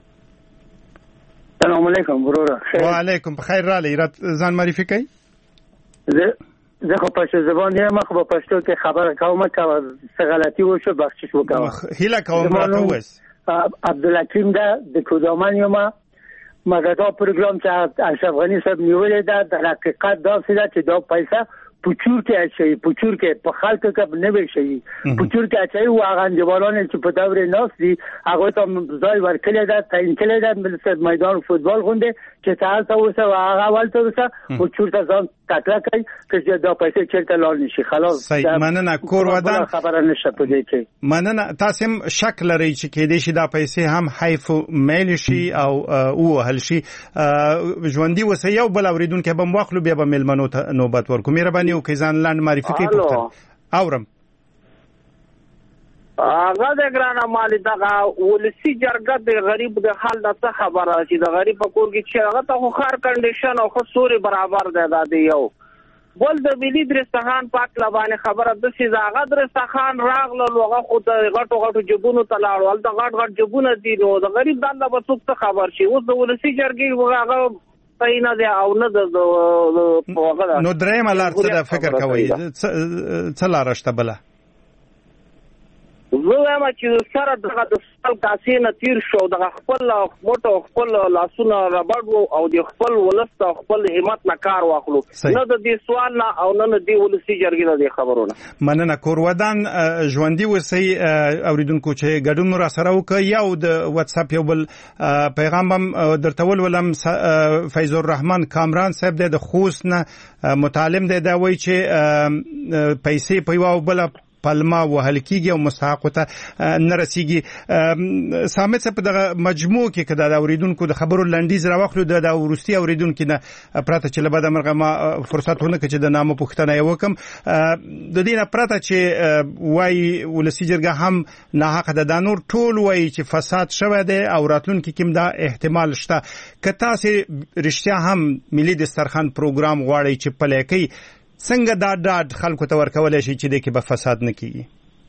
سلام علیکم وروره. وعلیکم بخیر. رالی ځان معرفي کوي. زه خو پښتو زبان یم، خو په پښتو کې خبره کوم که څه غلطي وشو بخشش وکړم. هیله کوم راته ووایاست. عبدالحکیم ده د کودامان یم. مګر دا پروګرام چې اشرف غني صاحب نیولې ده د حقیقت داسې ده چې دا پیسه پوچور کې اچوي، پوچور کې په خلکو کې نه وي شي، پوچور کې اچوي او هغه انجمنونه چې په دورې ناس دي هغه ته ځای ورکړی ده، تعیین کړی ده مثل میدان فوتبال غونډه چې تاسو اوسه هغه ولته اوسه پوچور ته ځان تکړه کوي چې دا پیسې چیرته لاړ نشي. خلاص صحیح. مننه. کور ودان خبره نشه په دې کې. مننه. تاسو هم شک لرئ چې کېدای شي دا پیسې هم حیف میل شي او ووهل شي. ژوندي اوسئ. یو بل اورېدونکی به م واخلو، بیا به میلمنو ته نوبت ورکړو. مهرباني وکړئ ځان لنډ معرفي کړئ. پوښتنه اورم. هغه د ګرانه مالي دغه ولسي جرګه د غریب د حال د څه خبره چې د غریب په کور کې چې هغه ته خو خار کنډیشن او خو سوري برابر دی. دا دی یو بل د ملي درستخان پاک لبانې خبره د سي هغه درستخان راغله هغه خو د غټو غټو جبونو ته لاړ، د غټ غټ جبونه دي نو د غریب دنده به څوک څه خبر شي. اوس د ولسي جرګې هغه صحیح نه دی او نه د نو درېیمه لار څه ده فکر کوئ؟ څه لاره شته بله؟ زه وایم چې سره دغه د خپل کاسې نه تیر شو، دغه خپل موټو خپل لاسونه ربړ او د خپل ولس ته خپل همت نه کار واخلو، نه د دې سوال نه او نه د ولسي جرګې د خبرونه. مننه. کور ودان ژوندي اوسئ. اوریدونکو چې ګډون را سره وکړي. یو د واتس اپ یو بل پیغام هم درته ولولم. فیض الرحمن کامران صاحب د خوست نه متعلم دی، دا وایي چې پیسې په یوه او بله پلمه وهل کېږي او مستحقو ته نه رسېږي. سامد صاحب په دغه مجموع کې که د اورېدونکو د خبرو لنډیز راواخلو، د وروستي اورېدونکي نه پرته چې له بده مرغه ما فرصت ونه کړ چې د نامه پوښتنه یې وکړم، د دې نه پرته چې وایي ولسي جرګه هم ناحقه ده، دا نور ټول وایي چې فساد شوی دی او راتلونکي کې هم دا احتمال شته. که تاسې رښتیا هم ملي دسترخوان پروګرام غواړئ چې پلی کوي، څنګه دا ډاډ خلکو ته ورکولی شي چې دې کې به فساد نه کېږي؟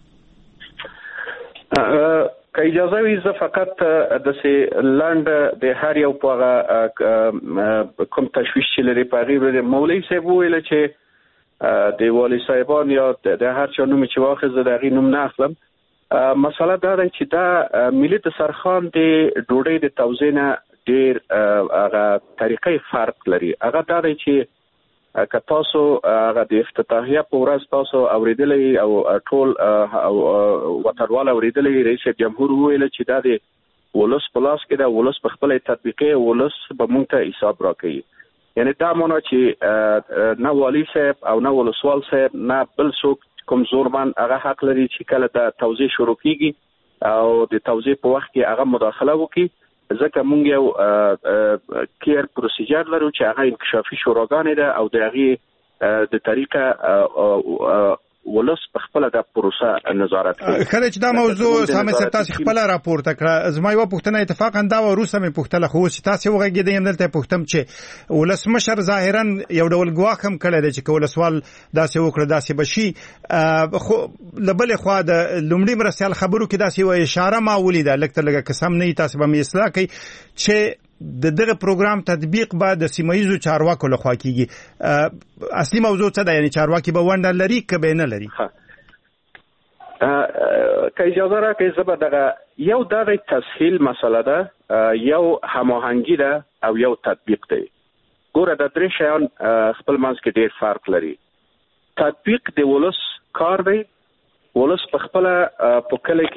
که اجازه وي زه فقط داسې لنډ د هر یو په هغه کوم تشویش چې لري په هغې باندې مولوي صاحب وویله چې د والي صاحبان یا د هر چا نوم چې واخلي زه د هغې نوم نه اخلم. مسله دا ده چې دا ملي دسترخوان د ډوډۍ د توزیع نه ډېر هغه طریقې فرق لري. هغه دا دی چې که تاسو هغه د افتتاحیه په ورځ تاسو اورېدلی او ټول وطنوال اورېدلی رئیس جمهور وویل چې دا د ولس په لاس کې ده، ولس په خپله تطبیقي، ولس به موږ ته حساب راکوي. یعنی دا معنا چې نه والي صاحب او نه ولسوال صاحب نه بل څوک کوم زورمن هغه حق لري چې کله د توزیع شروع کېږي او د توزیع په وخت کې هغه مداخله وکړي، ځکه مونږ یو کیر پروسیجر لرو چې هغه انکشافي شوراګانې ده او د هغې د طریقه ولس په خپله د پروسه نظارت کوي. کله چې دا موضوع سامي صاحب تاسې خپله راپورته کړه، زما یوه پوښتنه اتفاقا دا وه، وروسته مې پوښتله، خو اوس چې تاسې وغږېدئ یم دلته یې پوښتم چې ولسمشر ظاهرا یو ډول ګواښ هم کړی دی چې که ولسوال داسې وکړه داسې به شي. خو له بلې خوا د لومړي مرستیال خبرو کې داسې یوه اشاره ما ولیده، لږ تر لږه که سم نه وي تاسې به مې اصلاح کوئ، چې د دغه پروګرام تطبیق به د سیمه ییزو چارواکو لخوا کېږي. اصلي موضوع څه ده؟ یعنی چارواکي به ونډه لري که به نه لري؟ که اجازه راکړئ زه به دغه یو دا د تسهیل مسله ده، یو هماهنګي ده او یو تطبیق دی. ګوره د درې شیان خپل منځ کې ډېر فرق لري. تطبیق د ولس کار دی. ولس په خپله په کلي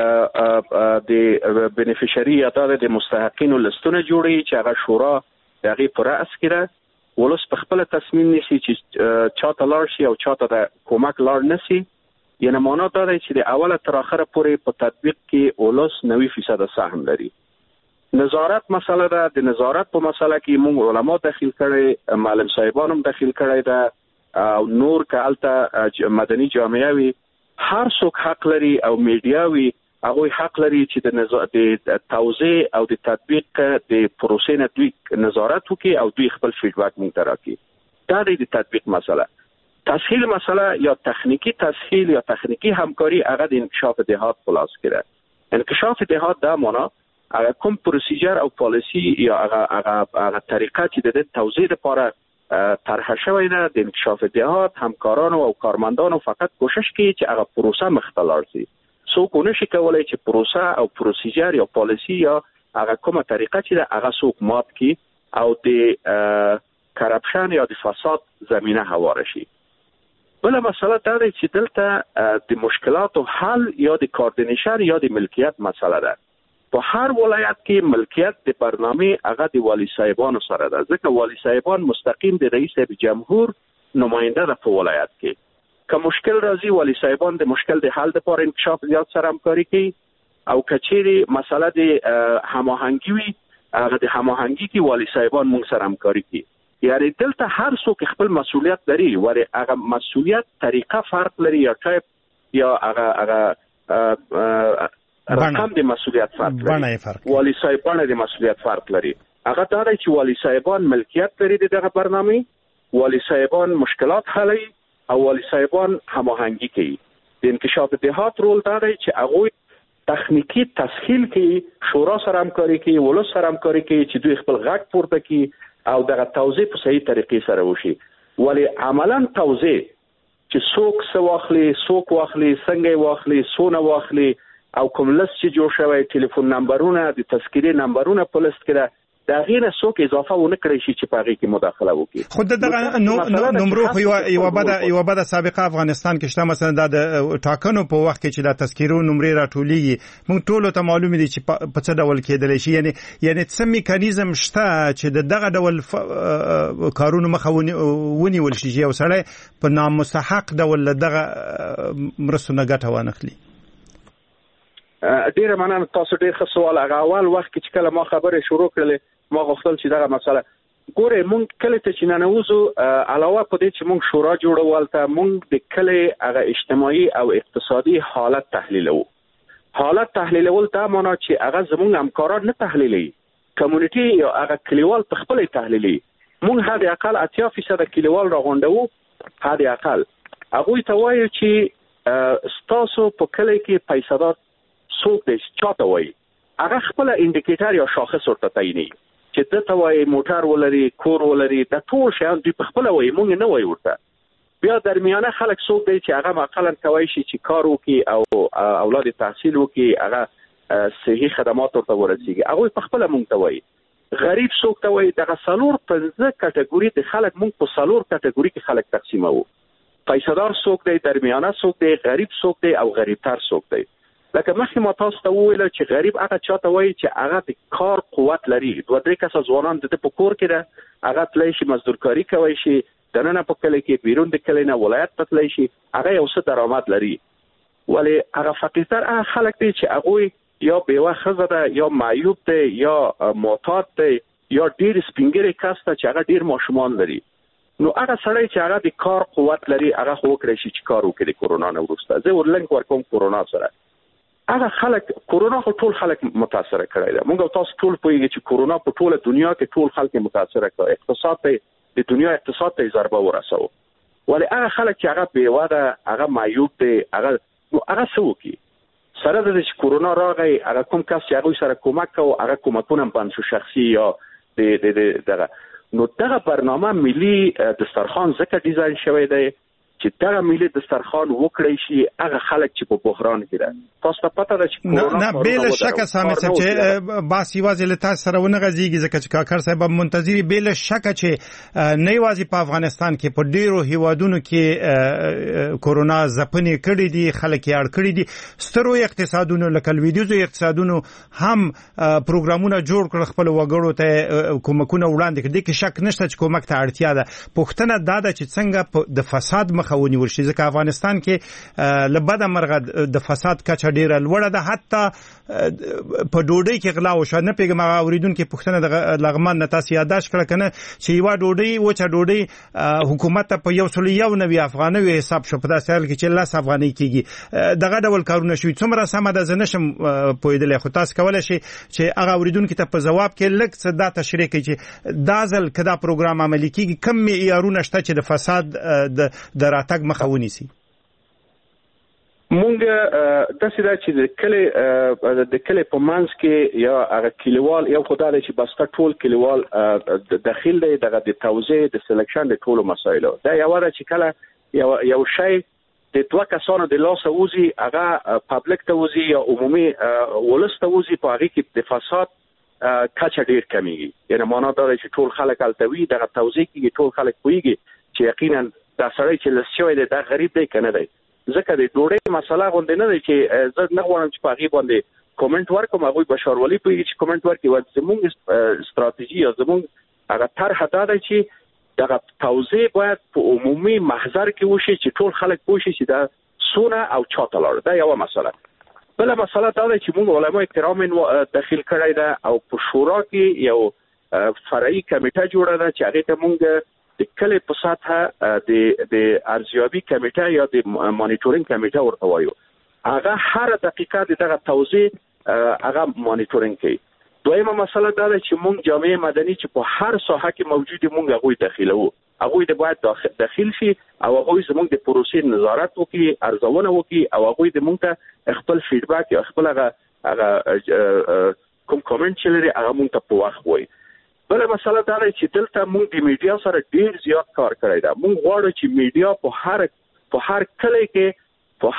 کې د بینیفیشري یا د مستحقینو لستونه جوړوي چې هغه شورا د هغې په رأس کې ده. ولس په خپله تصمیم نیسي چې چاته لاړ شي او چاته د کمک لاړ نسي. یعنې معنا دا دی چې د اوله تر اخره پورې په تطبیق کې ولس نوي فیصده سهم لري. نظارت مسله ده. د نظارت په مسله کې موږ علما دخیل کړی، معلم صاحبان هم دخیل کړی ده او نور که هلته مدني جامعه وي، هر څوک حق لري او میډیا وي هغوی حق لري چې د نظا... د توزیع او د تطبیق د پروسې نه دوی نظارت وکړي او دوی خپل فیډبک موږ ته راکړي. دا دی د تطبیق مسله. تسهیل مسله یا تخنیکی تسهیل یا تخنیکی همکاری هغه د انکشاف دهات په لاس کې ده. انکشاف دهات دا معنا هغه کوم پروسیجر او پالیسی یا هغه هغه هغه طریقه چې د توزیع لپاره طرح شوی ده د انکشاف دهات، همکارانو او کارمندانو فقط کوشش کوي چې هغه پروسه مخ ته لاړ شي. څوک نشي کولای چې پروسه او پروسیجر یا پالیسی یا هغه کومه طریقه چې ده هغه څوک مات کړي او د کرپشن یا د فساد زمینه هواره شي. بله مسله دا دی چې دلته د مشکلاتو حل یا د کاردینیشن یا د ملکیت مسله ده. په هر ولایت کې ملکیت د برنامه هغه د والی صاحبانو سره ده، ځکه والی صاحبان مستقیم د رئیس جمهور نماینده ده په ولایت کې. که مشکل راځي والی صاحبان د مشکل د حل لپاره انکشاف زیات سره همکاري کوي او که چیرې مسله د هماهنګي وي هغه د هماهنګي کې والی صاحبان موږ سره همکاري کوي. یعنی دلته هر څوک خپل مسئولیت لري، ولې هغه مسئولیت طریقه فرق لري یا ټایپ یا هغه هغه رقم د مسئولیت فرق لري. والی صاحبان د مسئولیت فرق لري. هغه دا دی چې والی صاحبان ملکیت لري د دغه برنامه، والی صاحبان مشکلات حلوي او والی صاحبان هماهنګي کوي. د انکشاف دهات رول دا دی چې هغوی تخنیکی تسهیل کوي، شورا سره همکاري کوي، ولس سره همکاري کوي چې دوی خپل غږ پورته کړي او دغه توزیع په صحیح طریقې سره وشي. ولې عملاً توزیع چې څوک څه واخلي، څوک واخلي، څنګه واخلي، څونه واخلي او کوم لست چې جوړ شوی، ټلیفون نمبرونه، د تذکیرې نمبرونه په لست کې ده، د هغې نه څوک اضافه ونه کړی شي چې په هغې کې مداخله وکړي. خو د دغه نمرو خو یوه بده یوه بده سابقه افغانستان کې شته. مثلا دا د ټاکنو په وخت کې چې دا تذکیرو نمرې راټولیږي موږ ټولو ته معلوم دي چې په څه ډول کېدلی شي. یعنې یعنې څه میکانیزم شته چې د دغه ډول کارونو مخه ونیول شي چې یو سړی په نامستحق ډول له دغه مرستو نه ګټه وانخلي؟ ډیره مننه، تاسو ډیر ښه سوال. هغه اول وخت کې چې کله ما خبرې شروع کړلې ما غوښتل چې دغه مسله ګورې مونږ کله ته چې ننوځو علاوه په دې چې مونږ شورا جوړول ته مونږ د کلي هغه اجتماعي او اقتصادي حالت تحلیلوو. حالت تحلیلول دا معنا چې هغه زمونږ همکاران نه تحلیلوي، کمیونټي یا هغه کلیوال په خپل تحلیلوي. مونږ حد اقل اتیا فیصد کلیوال راغونډو، حد اقل هغوی ته وایو چې ستاسو په کلی کې پیسه‌دار څوک دی، چاته وایي هغه خپله انډیکیټر یا شاخص ورته تعینوي چې ده ته وایي موټر ولري، کور ولري، دا ټول شیان دوی په خپله وایي، مونږ نه وایو ورته. بیا درمیانه خلک څوک دی چې هغه مثلا کولی شي چې کار وکړي او اولاد تحصیل وکړي، هغه صحي خدمات ورته ورسېږي، هغوی په خپله مونږ ته وایي. غریب څوک ته وایي. دغه څلور پنځه کټګوري د خلک مونږ په څلور کټګوري کې خلک تقسیموو. پیسه‌دار څوک دی، درمیانه څوک دی، غریب څوک دی او غریبتر څوک دی. لکه مخکې ما تاسو ته وویل چې غریب هغه چاته وایي چې هغه د کار قوت لري، دوه درې کسه ځوانان د ده په کور کې ده، هغه تلی شي مزدورکاري کوی شي، دننه په کلی کې بیرون د کلی نه ولایت ته تلی شي، هغه یو څه درآمد لري. ولې هغه فقیرتر هغه خلک دی چې هغوی یا بیوه ښځه ده، یا معیوب دی، یا معتاد دی، یا ډېر سپینګیری کس ده چې هغه ډېر ماشومان لري. نو هغه سړی چې هغه د کار قوت لري هغه خو وکړی شي چې کار وکړي د کورونا نه وروسته. زه ورلنک ورکوم کورونا سره. هغه خلک کورونا خو ټول خلک متاثره کړی ده. موږ تاسو ټول پوهیږئ چې کورونا په ټوله دنیا کې ټول خلک متاثره کړی، اقتصاد ته د دنیا اقتصاد ته ضربه ورسوه. ولې هغه خلک چې هغه بیوه ده، هغه معیوب دی، هغه نو هغه څه وکړي؟ سره د چې کورونا راغی هغه کوم کس چې هغوی سره کومک کوو هغه کومکونه هم بند شو، شخصي یا د دغه. نو دغه برنامه ملي دسترخوان ځکه ډیزاین شوی دی چې دغه ملي دسترخوان وکړی شي هغه خلک چې په بحران کې ده. تاسو ته پته ده چې کورونا نه بل شک سامي چې باس یوازې له تاسو سره ونه غږیږي ځکه چې کاکړ صاحب منتظر بل شک چې نه یوازې په افغانستان کې په ډیرو هیوادونو کې کورونا ځپنې کړې دي، خلک یې اړ کړي دي. سترو اقتصادونو لکه لویدیځو اقتصادونو هم پروګرامونه جوړ کړ خپل وګړو ته کومکونه وړاندې کړي کې شک نشته چې کومک ته اړتیا ده. پوښتنه دا ده چې څنګه د فساد مخه ونیول شي ځکه افغانستان کې لبد مرغه د فساد کچه ډیره لوړه ده. حتی په ډوډۍ کې غلا وشو. نه پیګم اوریدونکو پوښتنه د لغمان نه تاسو یاداش کړه کنه چې یو ډوډۍ وچه ډوډۍ حکومت په یو سل یو نوي افغاني حساب شو په داسې حال کې چې لاس افغاني کیږي. دغه ډول کارونه شوي. څومره سم ده زه نشم پوهېدلی، خو تاسو کولی شئ چې هغه اوریدونکو ته په ځواب کې لږ څه دا تشریح کړئ چې دا ځل که دا پروګرام عملي کیږي کوم معیارونه شته چې د فساد د راتګ مخه ونیسي؟ مونږ داسې ده چې د کلي د کلي په منځ کې یا هغه کلیوال یو خدای دی چې بسته ټول کلیوال داخل دی دغه د توزیع د سلیکشن د ټولو مسایلو. دا یو ده چې کله یو یو شی د دوه کسانو د لاسه وځي هغه پبلک ته وځي یا عمومي ولس ته وځي په هغې کې د فساد کچه ډېر کمیږي. یعنې معنا دا دی چې ټول خلک هلته وي دغه توزیع کېږي، ټول خلک پوهېږي چې یقینا دا سړی چې لس شوی دی دا غریب دی که نه دی. ځکه د ډوډۍ مسله غوندې نه دی چې زه نه غواړم چې په هغې باندې کومنټ ورکړم، هغوی بشارولي پوهېږي چې کومنټ ورکړي. زموږ ستراتیژي یا زموږ هغه طرحه دا دی چې دغه توزیع باید په عمومي محضر کې وشي چې ټول خلک پوه شي چې دا څونه او چاته لاړه. دا یوه مسله. بله مسله دا ده چې موږ علما کرام داخل کړی ده او په شورا کې یو فرعي کمیټه جوړه ده چې هغې ته موږ د کلي په سطحه د د ارزیابي کمیټه یا د مانیټورینګ کمیټه ورته وایو. هغه هر دقیقه د دغه توزیع هغه مانیټورینګ کوي. دویمه مسله دا ده چې موږ جامعه مدني چې په هر ساحه کې موجود موږ هغوی داخلوو، هغوی د باید داخل شي او هغوی زموږ د پروسې نظارت وکړي، ارزونه وکړي او هغوی د موږ ته خپل فیډبک یا خپل هغه هغه کوم کومنټ چې لري هغه موږ ته په وخت وایي. بله مسله دا ده چې دلته موږ د میډیا سره ډېر زیات کار کړی ده. موږ غواړو چې میډیا په هر په هر کلی کې په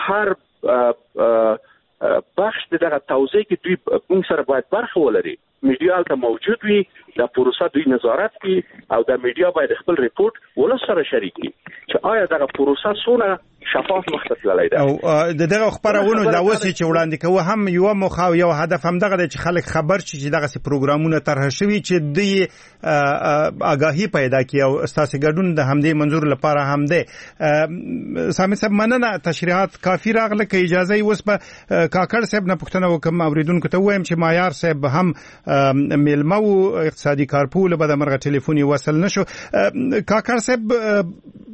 هر بخش د دغه توزیع کې دوی موږ سره باید برخه ولري. میډیا هلته موجود وي، د پروسه دوی نظارت کړي او د میډیا باید خپل ریپورت ولس سره شریک کړي چې آیا دغه پروسه څونه شفاف مخته تللی ده. او د دغه خپرونو دا اوس چې وړاندې کوو هم یوه موخه او یو هدف هم دغه دی چې خلک خبر شي چې دغسې پروګرامونه طرحه شوي چې دوی آګاهي پیدا کړي او ستاسې ګډون د همدې منظور لپاره هم دی. سامي صاحب مننه، تشریحات کافي راغله. که اجازه یې اوس به کاکړ صاحب نه پوښتنه وکړم، اوریدونکو ته ووایم چې مایار صاحب هم میلمه و اقتصادي کارپوه له بده مرغه ټلیفون یې وصل نشو. کاکړ صاحب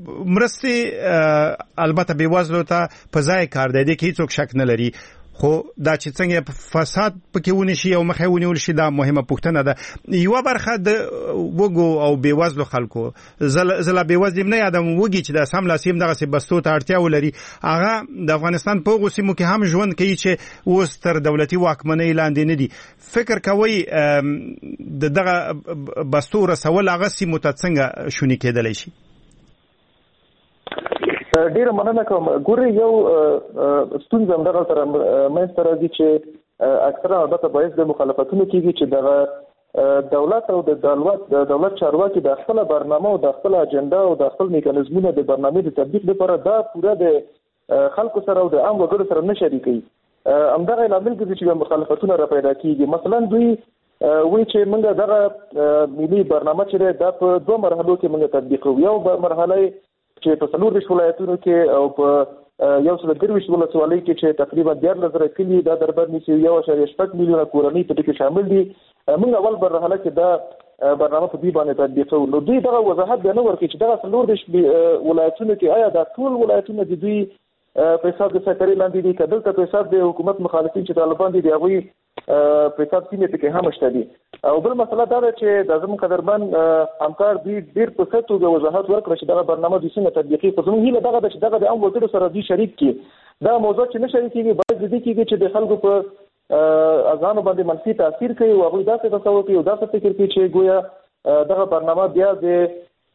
مرستې البته بېوزلو ته په ځای کار دی، دې کې هېڅوک شک نه لري، خو دا چې څنګه فساد پکې ونشي او مخه ونیول شي دا مهمه پوښتنه ده. یوه برخه د وږو او بېوزلو خلکو، زه لا بېوزل نه یادم، وږي چې د سملاسي هم دغسې بستو ته اړتیا ولري، هغه د افغانستان په هغو سیمو کې هم ژوند کوي چې اوس تر دولتي واکمنۍ لاندې نه دي. فکر کوئ د دغه بستو رسول هغه سیمو ته څنګه شونې کېدلی شي؟ ډیره مننه کوم. ګورئ یو ستونزه همدغه سره منځته راځي چې اکثره البته باعث د مخالفتونو کېږي چې دغه دولت او د دولت د دولت چارواکي د خپله برنامه او د خپله اجنډا او د خپل میکانیزمونه د برنامې د تطبیق لپاره دا پوره د خلکو سره او د عام وګړو سره نه شریکوي. همدغه لامل ګرځي چې مخالفتونه را پیدا کېږي. مثلا دوی وایي چې موږ دغه ملي برنامه چې دی دا په دوه مرحلو کې موږ تطبیق کوو. یو مرحله چې په څلور ویشت ولایتونو کې او په یو سل درویشت ولسوالۍ کې چې تقریبا دیارلس زره کلي دا در بر نیسي، یو اعشاریه شپږ میلیونه کورنۍ په دې کې شامل دي. موږ اول مرحله کې دا برنامه په دوی باندې تطبیق کوو. نو دوی دغه وضاحت بیا نه ورکوي چې دغه څلور ویشت ولایتونو کې آیا دا ټول ولایتونه د دوی په حساب د سیطرې لاندې دي، که دلته په حساب د حکومت مخالفین چې طالبان دي د هغوی په حساب سیمې پکې هم شته دي. او بل مسله دا ده چې دا زموږ قدرمن همکار دوی ډېر په ښه توګه وضاحت ورکړه چې دغه برنامه دوی څنګه تطبیقي. خو زموږ هیله دغه ده چې دغه د عام وګړو سره دوی شریک کړي. دا موضوع چې نه شریکېږي باید د دې کېږي چې د خلکو په اذانو باندې منفي تاثیر کوي او هغوی داسې تصور کوي او داسې فکر کوي چې ګویا دغه برنامه بیا د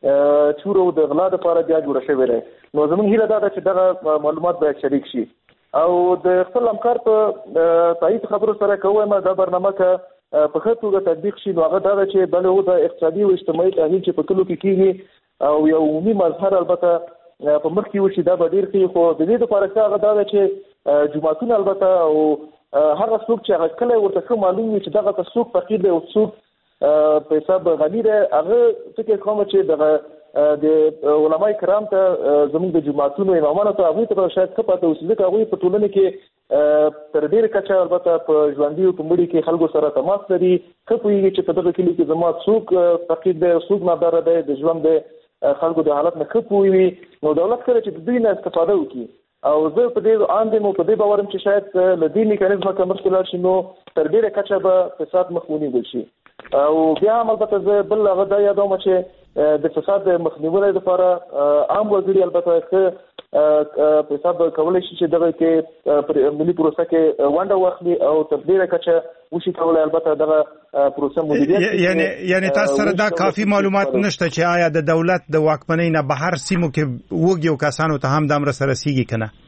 چورو د غلا لپاره بیا جوړ شوی دی. نو زموږ هیله دا ده چې دغه معلومات باید شریک شي او د خپل همکار په تایید خبرو سره کوم دا برنامه که په ښه توګه تطبیق شي نو هغه دا ده چې بل هو د اقتصادي او اجتماعي تحلیل چې په کلو کې کېږي او یو عمومي مظهر البته په مخ کې وشي دا به ډېر ښه خو د دې لپاره ښه هغه دا ده چې جوماتونه البته او هغه څوک چې هغه کلی ورته ښه معلوم وي چې دغه ته څوک فقیر دی او څوک په حساب غني دی هغه فکر کوم چې دغه د علماء کرام ته زموږ د جماعتونو امامانو ته هغوی ته شاید ښه پاته اوسي ځکه هغوی په ټولنه کې تر ډېرې کچه البته په ژوندي او په مړي کې خلکو سره تماس لري ښه پوهېږي چې په دغه کلي کې زما څوک فقیر دی څوک ناداره دی د ژوند د خلکو د حالت نه ښه پوهوي نو دولت کله چې د دوی نه استفاده وکړي او زه په دې آن دم او په دې باورم چې شاید له دې میکانیزمه که مخکې لاړ شي نو تر ډېره کچه به فساد مخ ونیول شي او بیا هم البته زه بل هغه دا یادوم چې د فساد مخنیوي لپاره عام وګړي البته ښه په حساب کولی شي چې دغه کې ملي پروسه کې ونډه واخلي او تر ډېره کچه وشي کولی البته دغه پروسه مدیریت یعنی یعنی تاسو سره دا کافي معلومات نشته چې آیا د دولت د واکمنۍ نه بهر سیمو کې وګړي او کسانو ته هم د مرسته رسیږي که نه؟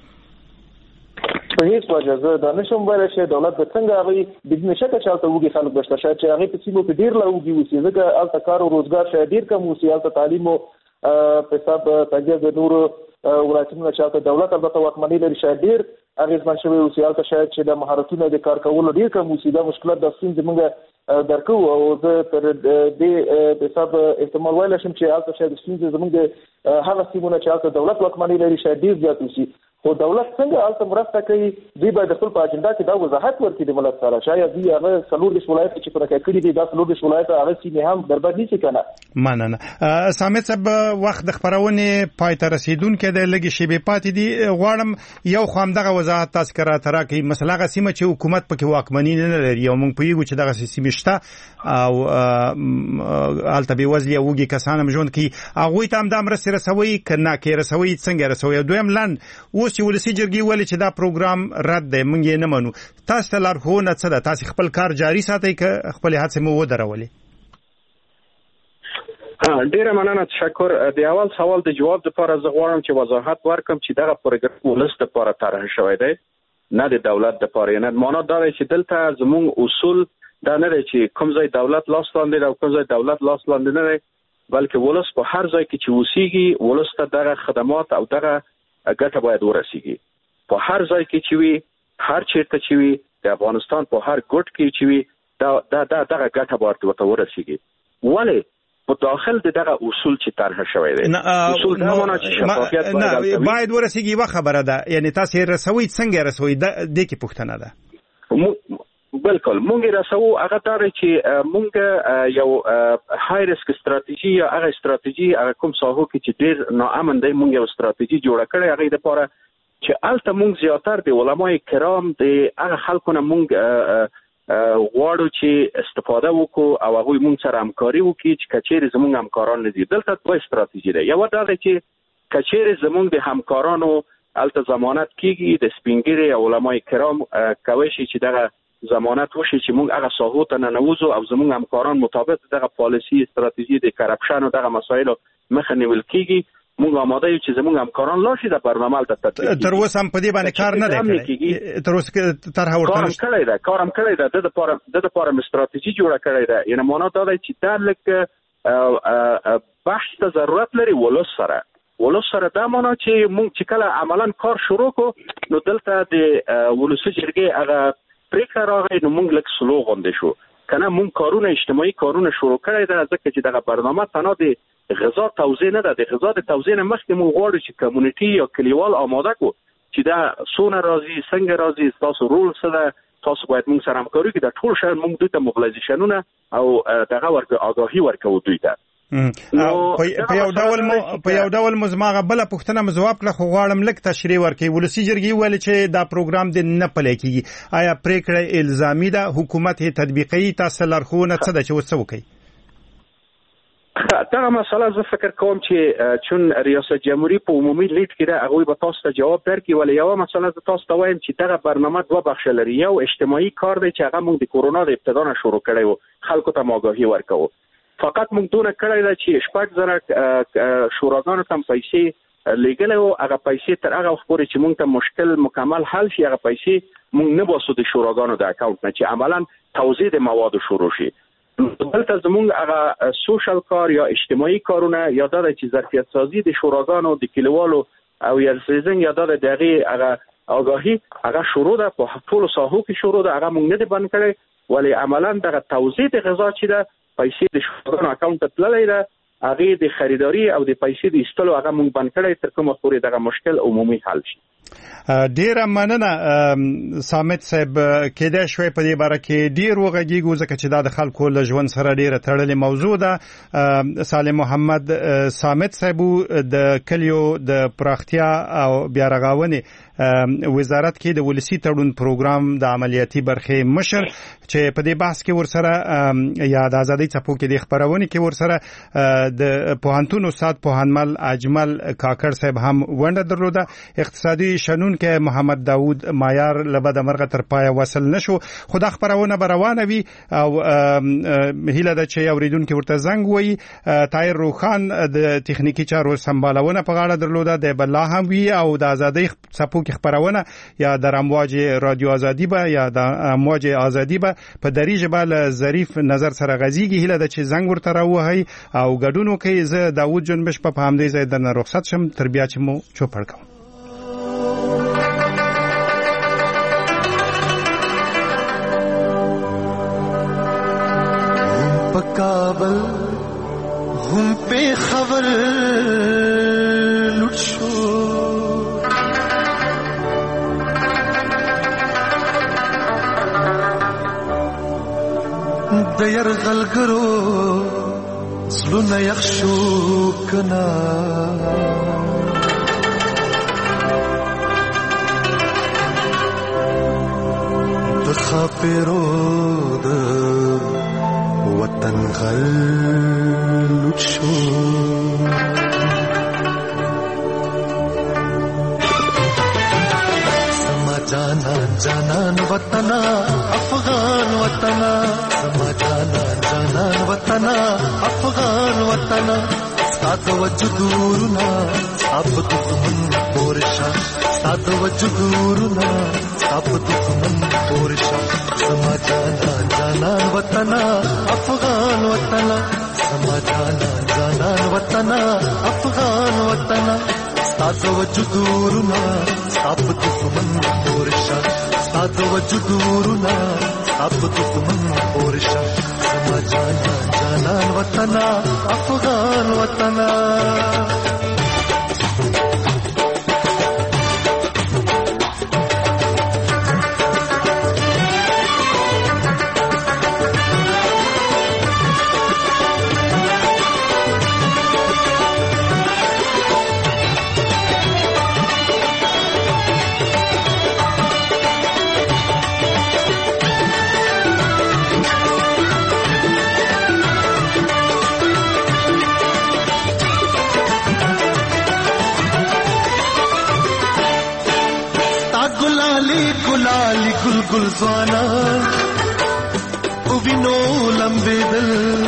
په هیڅ وجه زه دا نشم ویلی چې دولت به څنګه هغوی بدون شکه چې هلته وږي خلک به شته شاید چې هغې په سیمو کې ډېر لا وږي اوسي ځکه هلته کار او روزګار شاید ډېر کم اوسي هلته تعلیم او په حساب تګیا د نورو ولایتونو چې هلته دولت البته واکمنۍ لري شاید ډېر اغېزمن شوی اوسي هلته شاید چې د مهارتونو د کار کولو ډېر کم اوسي دا مشکلات دا ستونزې موږ درک کوو او زه تر دې په حساب احتمال ویلی شم چې هلته شاید ستونزې زموږ د هغه سیمونه چې هلته دولت واکمنۍ لري شاید ډېر زیات اوسي خو دولت څنګه هلته مرسته کوي دوی باید د خپل په اجنډا کې دا وضاحت ورکړي د ملت سره شاید دوی هغه څلور دېرش ولایته چې پرکه کړي دي دا څلور دېرش ولایته هغه سیمې هم برباد نیسي که نه. مننه. سامد صاحب وخت د خپرونې پای ته رسېدونکی دی لږې شېبې پاتې دي غواړم یو خو همدغه وضاحت تاسو که راته راکړئ مثلا هغه سیمه چې حکومت پکې واکمني نه لري او موږ پوهېږو چې دغسې سیمې شته او هلته بېوزلي او وږي کسان هم ژوند کوي هغوی ته هم دا مرستې رسوئ که نه که یې رسوئ څنګه یې رسوئ او دویم لنډ اوس چې ولسي جرګې ولې چې دا پروګرام رد دی موږ یې نه منو تاسو ته لارښوونه څه ده تاسې خپل کار جاري ساتئ که خپلې هڅې مو ودرولې؟ ډیره مننه تشکر. د اول سوال د جواب لپاره زه غواړم چې وضاحت ورکړم چې دغه پروګرام ولس لپاره طرح شوی دی نه د دولت لپاره نه معنا دا دی چې دلته زموږ اصول دا نه دی چې کوم ځای دولت لاس لاندې دی او کوم ځای دولت لاس لاندې نه دی بلکې ولس په هر ځای کې چې اوسیږي ولس ته دغه خدمات او دغه ګټه باید ورسیږي په هر ځای کې چې وي هر چیرته چې وي د افغانستان په هر ګوټ کې چې وي دا دا دغه ګټه باید ورته ورسیږي ولې په داخل د دغه اصول چې طرح شوی دی اصول دا معنی چې شفافیت باید باید ورسیږي یوه خبره ده یعنی تاسو یې رسوئ څنګه یې رسوئ دې کې پوښتنه ده. بالکل مونږ رسو هغه دا چې مونږ یو های ریسک استراتیژي یا هغه استراتیژي هغه کوم ساحو کې چې ډېر ناامن دی مونږ یو استراتیژي جوړه کړې هغه لپاره چې الته مونږ زیاتر د علماء کرام د هغه خلکو نه مونږ غواړو چې استفاده وکړو او هغوی مونږ سره همکاري وکړي چې کچېرې زمونږ همکاران نه دي دلته دوه استراتیژي دی یوه دا ده چې کچېرې زمونږ د همکارانو الته ضمانت کېږي د سپینګیري او علماء کرام کولی شي چې دغه ضمانت وشي چې موږ هغه ساحو ته ننوځو او زموږ همکاران مطابق دغه پالیسي استراتیژي د کرپشن او دغه مسایلو مخه نیول کېږي موږ آماده یو چې زموږ همکاران لاړ شي د برنامه ته تطبیق تر اوسه هم په دې باندې کار نه دی کړی تر اوسه طرحه ورته کار کړی ده کار هم کړی ده د لپاره د لپاره استراتیژي جوړه کړې ده یعنی معنا دا دی چې دا لکه بحث ته ضرورت لري ولس سره ولس سره دا معنا چې موږ چې کله عملاً کار شروع کو نو دلته د ولسي جرګې هغه پریکړه راغی نو موږ لږ سلو غونډې شو کنه موږ کارونه اجتماعي کارونه شروع کړی ده ځکه چې دغه برنامه تنها د غذا توزیع نه ده د غذا د توزیع نه مخکې موږ غواړو چې کمیونټي یا کلیوال آماده کو چې دا څونه راځي څنګه راځي تاسو رول څه ده تاسو باید موږ سره همکاري وکړو د ټول شهر موږ دوی ته موبلایزیشنونه او دغه ورکو آگاهي ورکو دوی ته په یو ډول مو په یو ډول مو زما غبله پوښتنه مو ځواب کړه خو غواړم لږ تشریح ورکړئ ولسي جرګې ویل چې دا پروګرام دې نه پلی کېږي آیا پریکړه الزامي ده حکومت یې تطبیقوي تاسو لارښوونه څه ده چې اوس څه وکړئ دغه مسله زه فکر کوم چې چون ریاست جمهوری په عمومي لیډ کې ده هغوی به تاسو ته جواب درکړي ولې یوه مسله زه تاسو ته وایم چې دغه برنامه دوه بخشه لري یو اجتماعي کار دی چې هغه موږ د کورونا د ابتدا نه شروع کړی و خلکو ته آگاهي ورکوو فقط موږ دونه کړی ده چې شپږ زره شوراګانو ته پیسې لګلې او هغه پیسې تر هغه وخت پورې چې موږ ته مشکل مکمل حل شي هغه پیسې موږ نه باسو د شوراګانو د اکاونټ نه چې عملاً توزیع د موادو شروع شي. دلته زموږ هغه سوشل کار یا اجتماعي کارونه یا د چې ظرفیت سازي د شوراګانو د کلیوالو او یا سیزن یا د دغه هغه آگاهی هغه شروع ده په ټولو ساحو کې شروع ده هغه موږ نه دی بند کړی ولی عملاً دغه توزیع د غذا چې ده پیسې د شوراګانو اکاونټ ته تللی ده هغه د خریداري او د پیسې د ایستلو هغه موږ بند کړی تر کومه پورې دغه مشکل عمومي حل شي. ډیره مننه صامت صاحب کېدای شوی په دې باره کې ډیر وغږیږو ځکه چې دا د خلکو له ژوند سره ډیره تړلې موضوع ده. سالم محمد صامت صاحب د کلیو د پراختیا او بیا رغاونې وزارت کې د ولسی تړون پروګرام د عملیاتي برخې مشر چې په دې بحث کې ورسره یا د ازادۍ څپو کې د خبرونه کې ورسره د پوهنتون استاد پوهنمل اجمل کاکړ صاحب هم ونده درلوده. اقتصادي شنون کې محمد داوود مایار لبد مرغه تر پای وصل نشو خو د خبرونه روانه وي او هیله ده چې اوریدونکو ورته زنګ وي. طاهر روخان د تخنیکی چارو سمبالونه په غاړه درلوده د بلا هم وی او د ازادۍ څپو کې خبرونه یا د امواج رادیو ازادي به یا د امواج ازادي به په دریجه بل ظریف نظر سره غزيږي. هیله ده چې زنګ ورته راوهي او ګډونو کې زه داوود جنبش په همدې ځای د رخصت شم تر بیا چې مو چوپړ کوم. کابل هم په خبر لټ شو د يرغلګرو زلونه يخشو کنا د خاپرو د وطن غلط شو سما جانا جانان وطنا افغان وطنا سما جانا جانان وطنا افغان وطنا سات وجودورنا اب دښمن پورشا سات وجودورنا اب دښمن پورشا سما جانا جانان وطنا افغان وطنا سما جانا جانان وطنا افغان وطنا سات وجودورنا اب دښمن پورشا سات وجودورنا اب دښمن پورشا سما جانا جانان وطنا افغان وطنا گل گل زوانا او وینو لمبے دل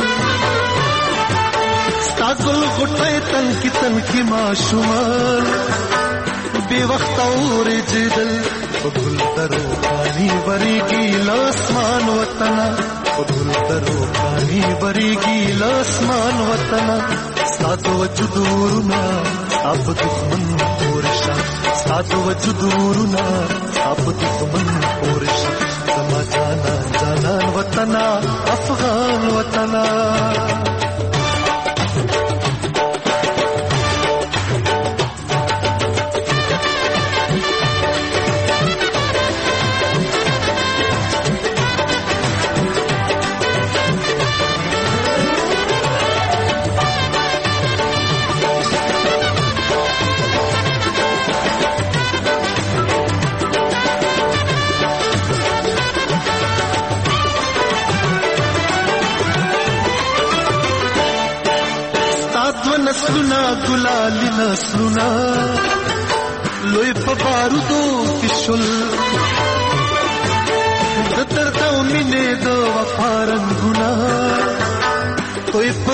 ستا گل غټه تن کی تن کی معشومان بے وخت اور جدل گل درو پانی بری کی لاسمان وطنا گل درو پانی بری کی لاسمان وطنا ستا وجودورنا اب دښمن پورشا ستا وجودورنا اب دښمن پورشا سما جانا جانان وطنا افغان وطنا نسلنا گلالی نسلنا لوی په بارودو کې شل د درد او مینې د وفا رنګونه کوئی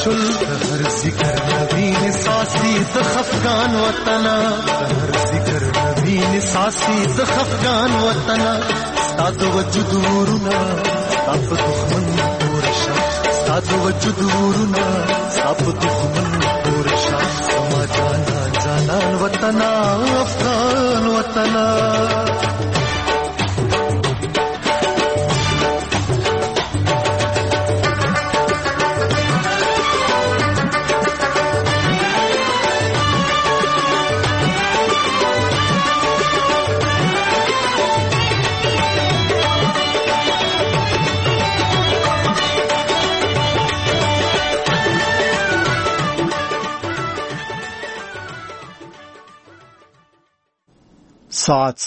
شل هر ذکر نبین ساسی د خفغان وطنا هر ذکر نبین ساسی د خفغان وطنا ستاسو وجود ورنا ستاسو دښمن پورشا ستاسو وجود ورنا ستاسو دښمن پورشا ما جانا جانان وطنا افغان وطنا ساعت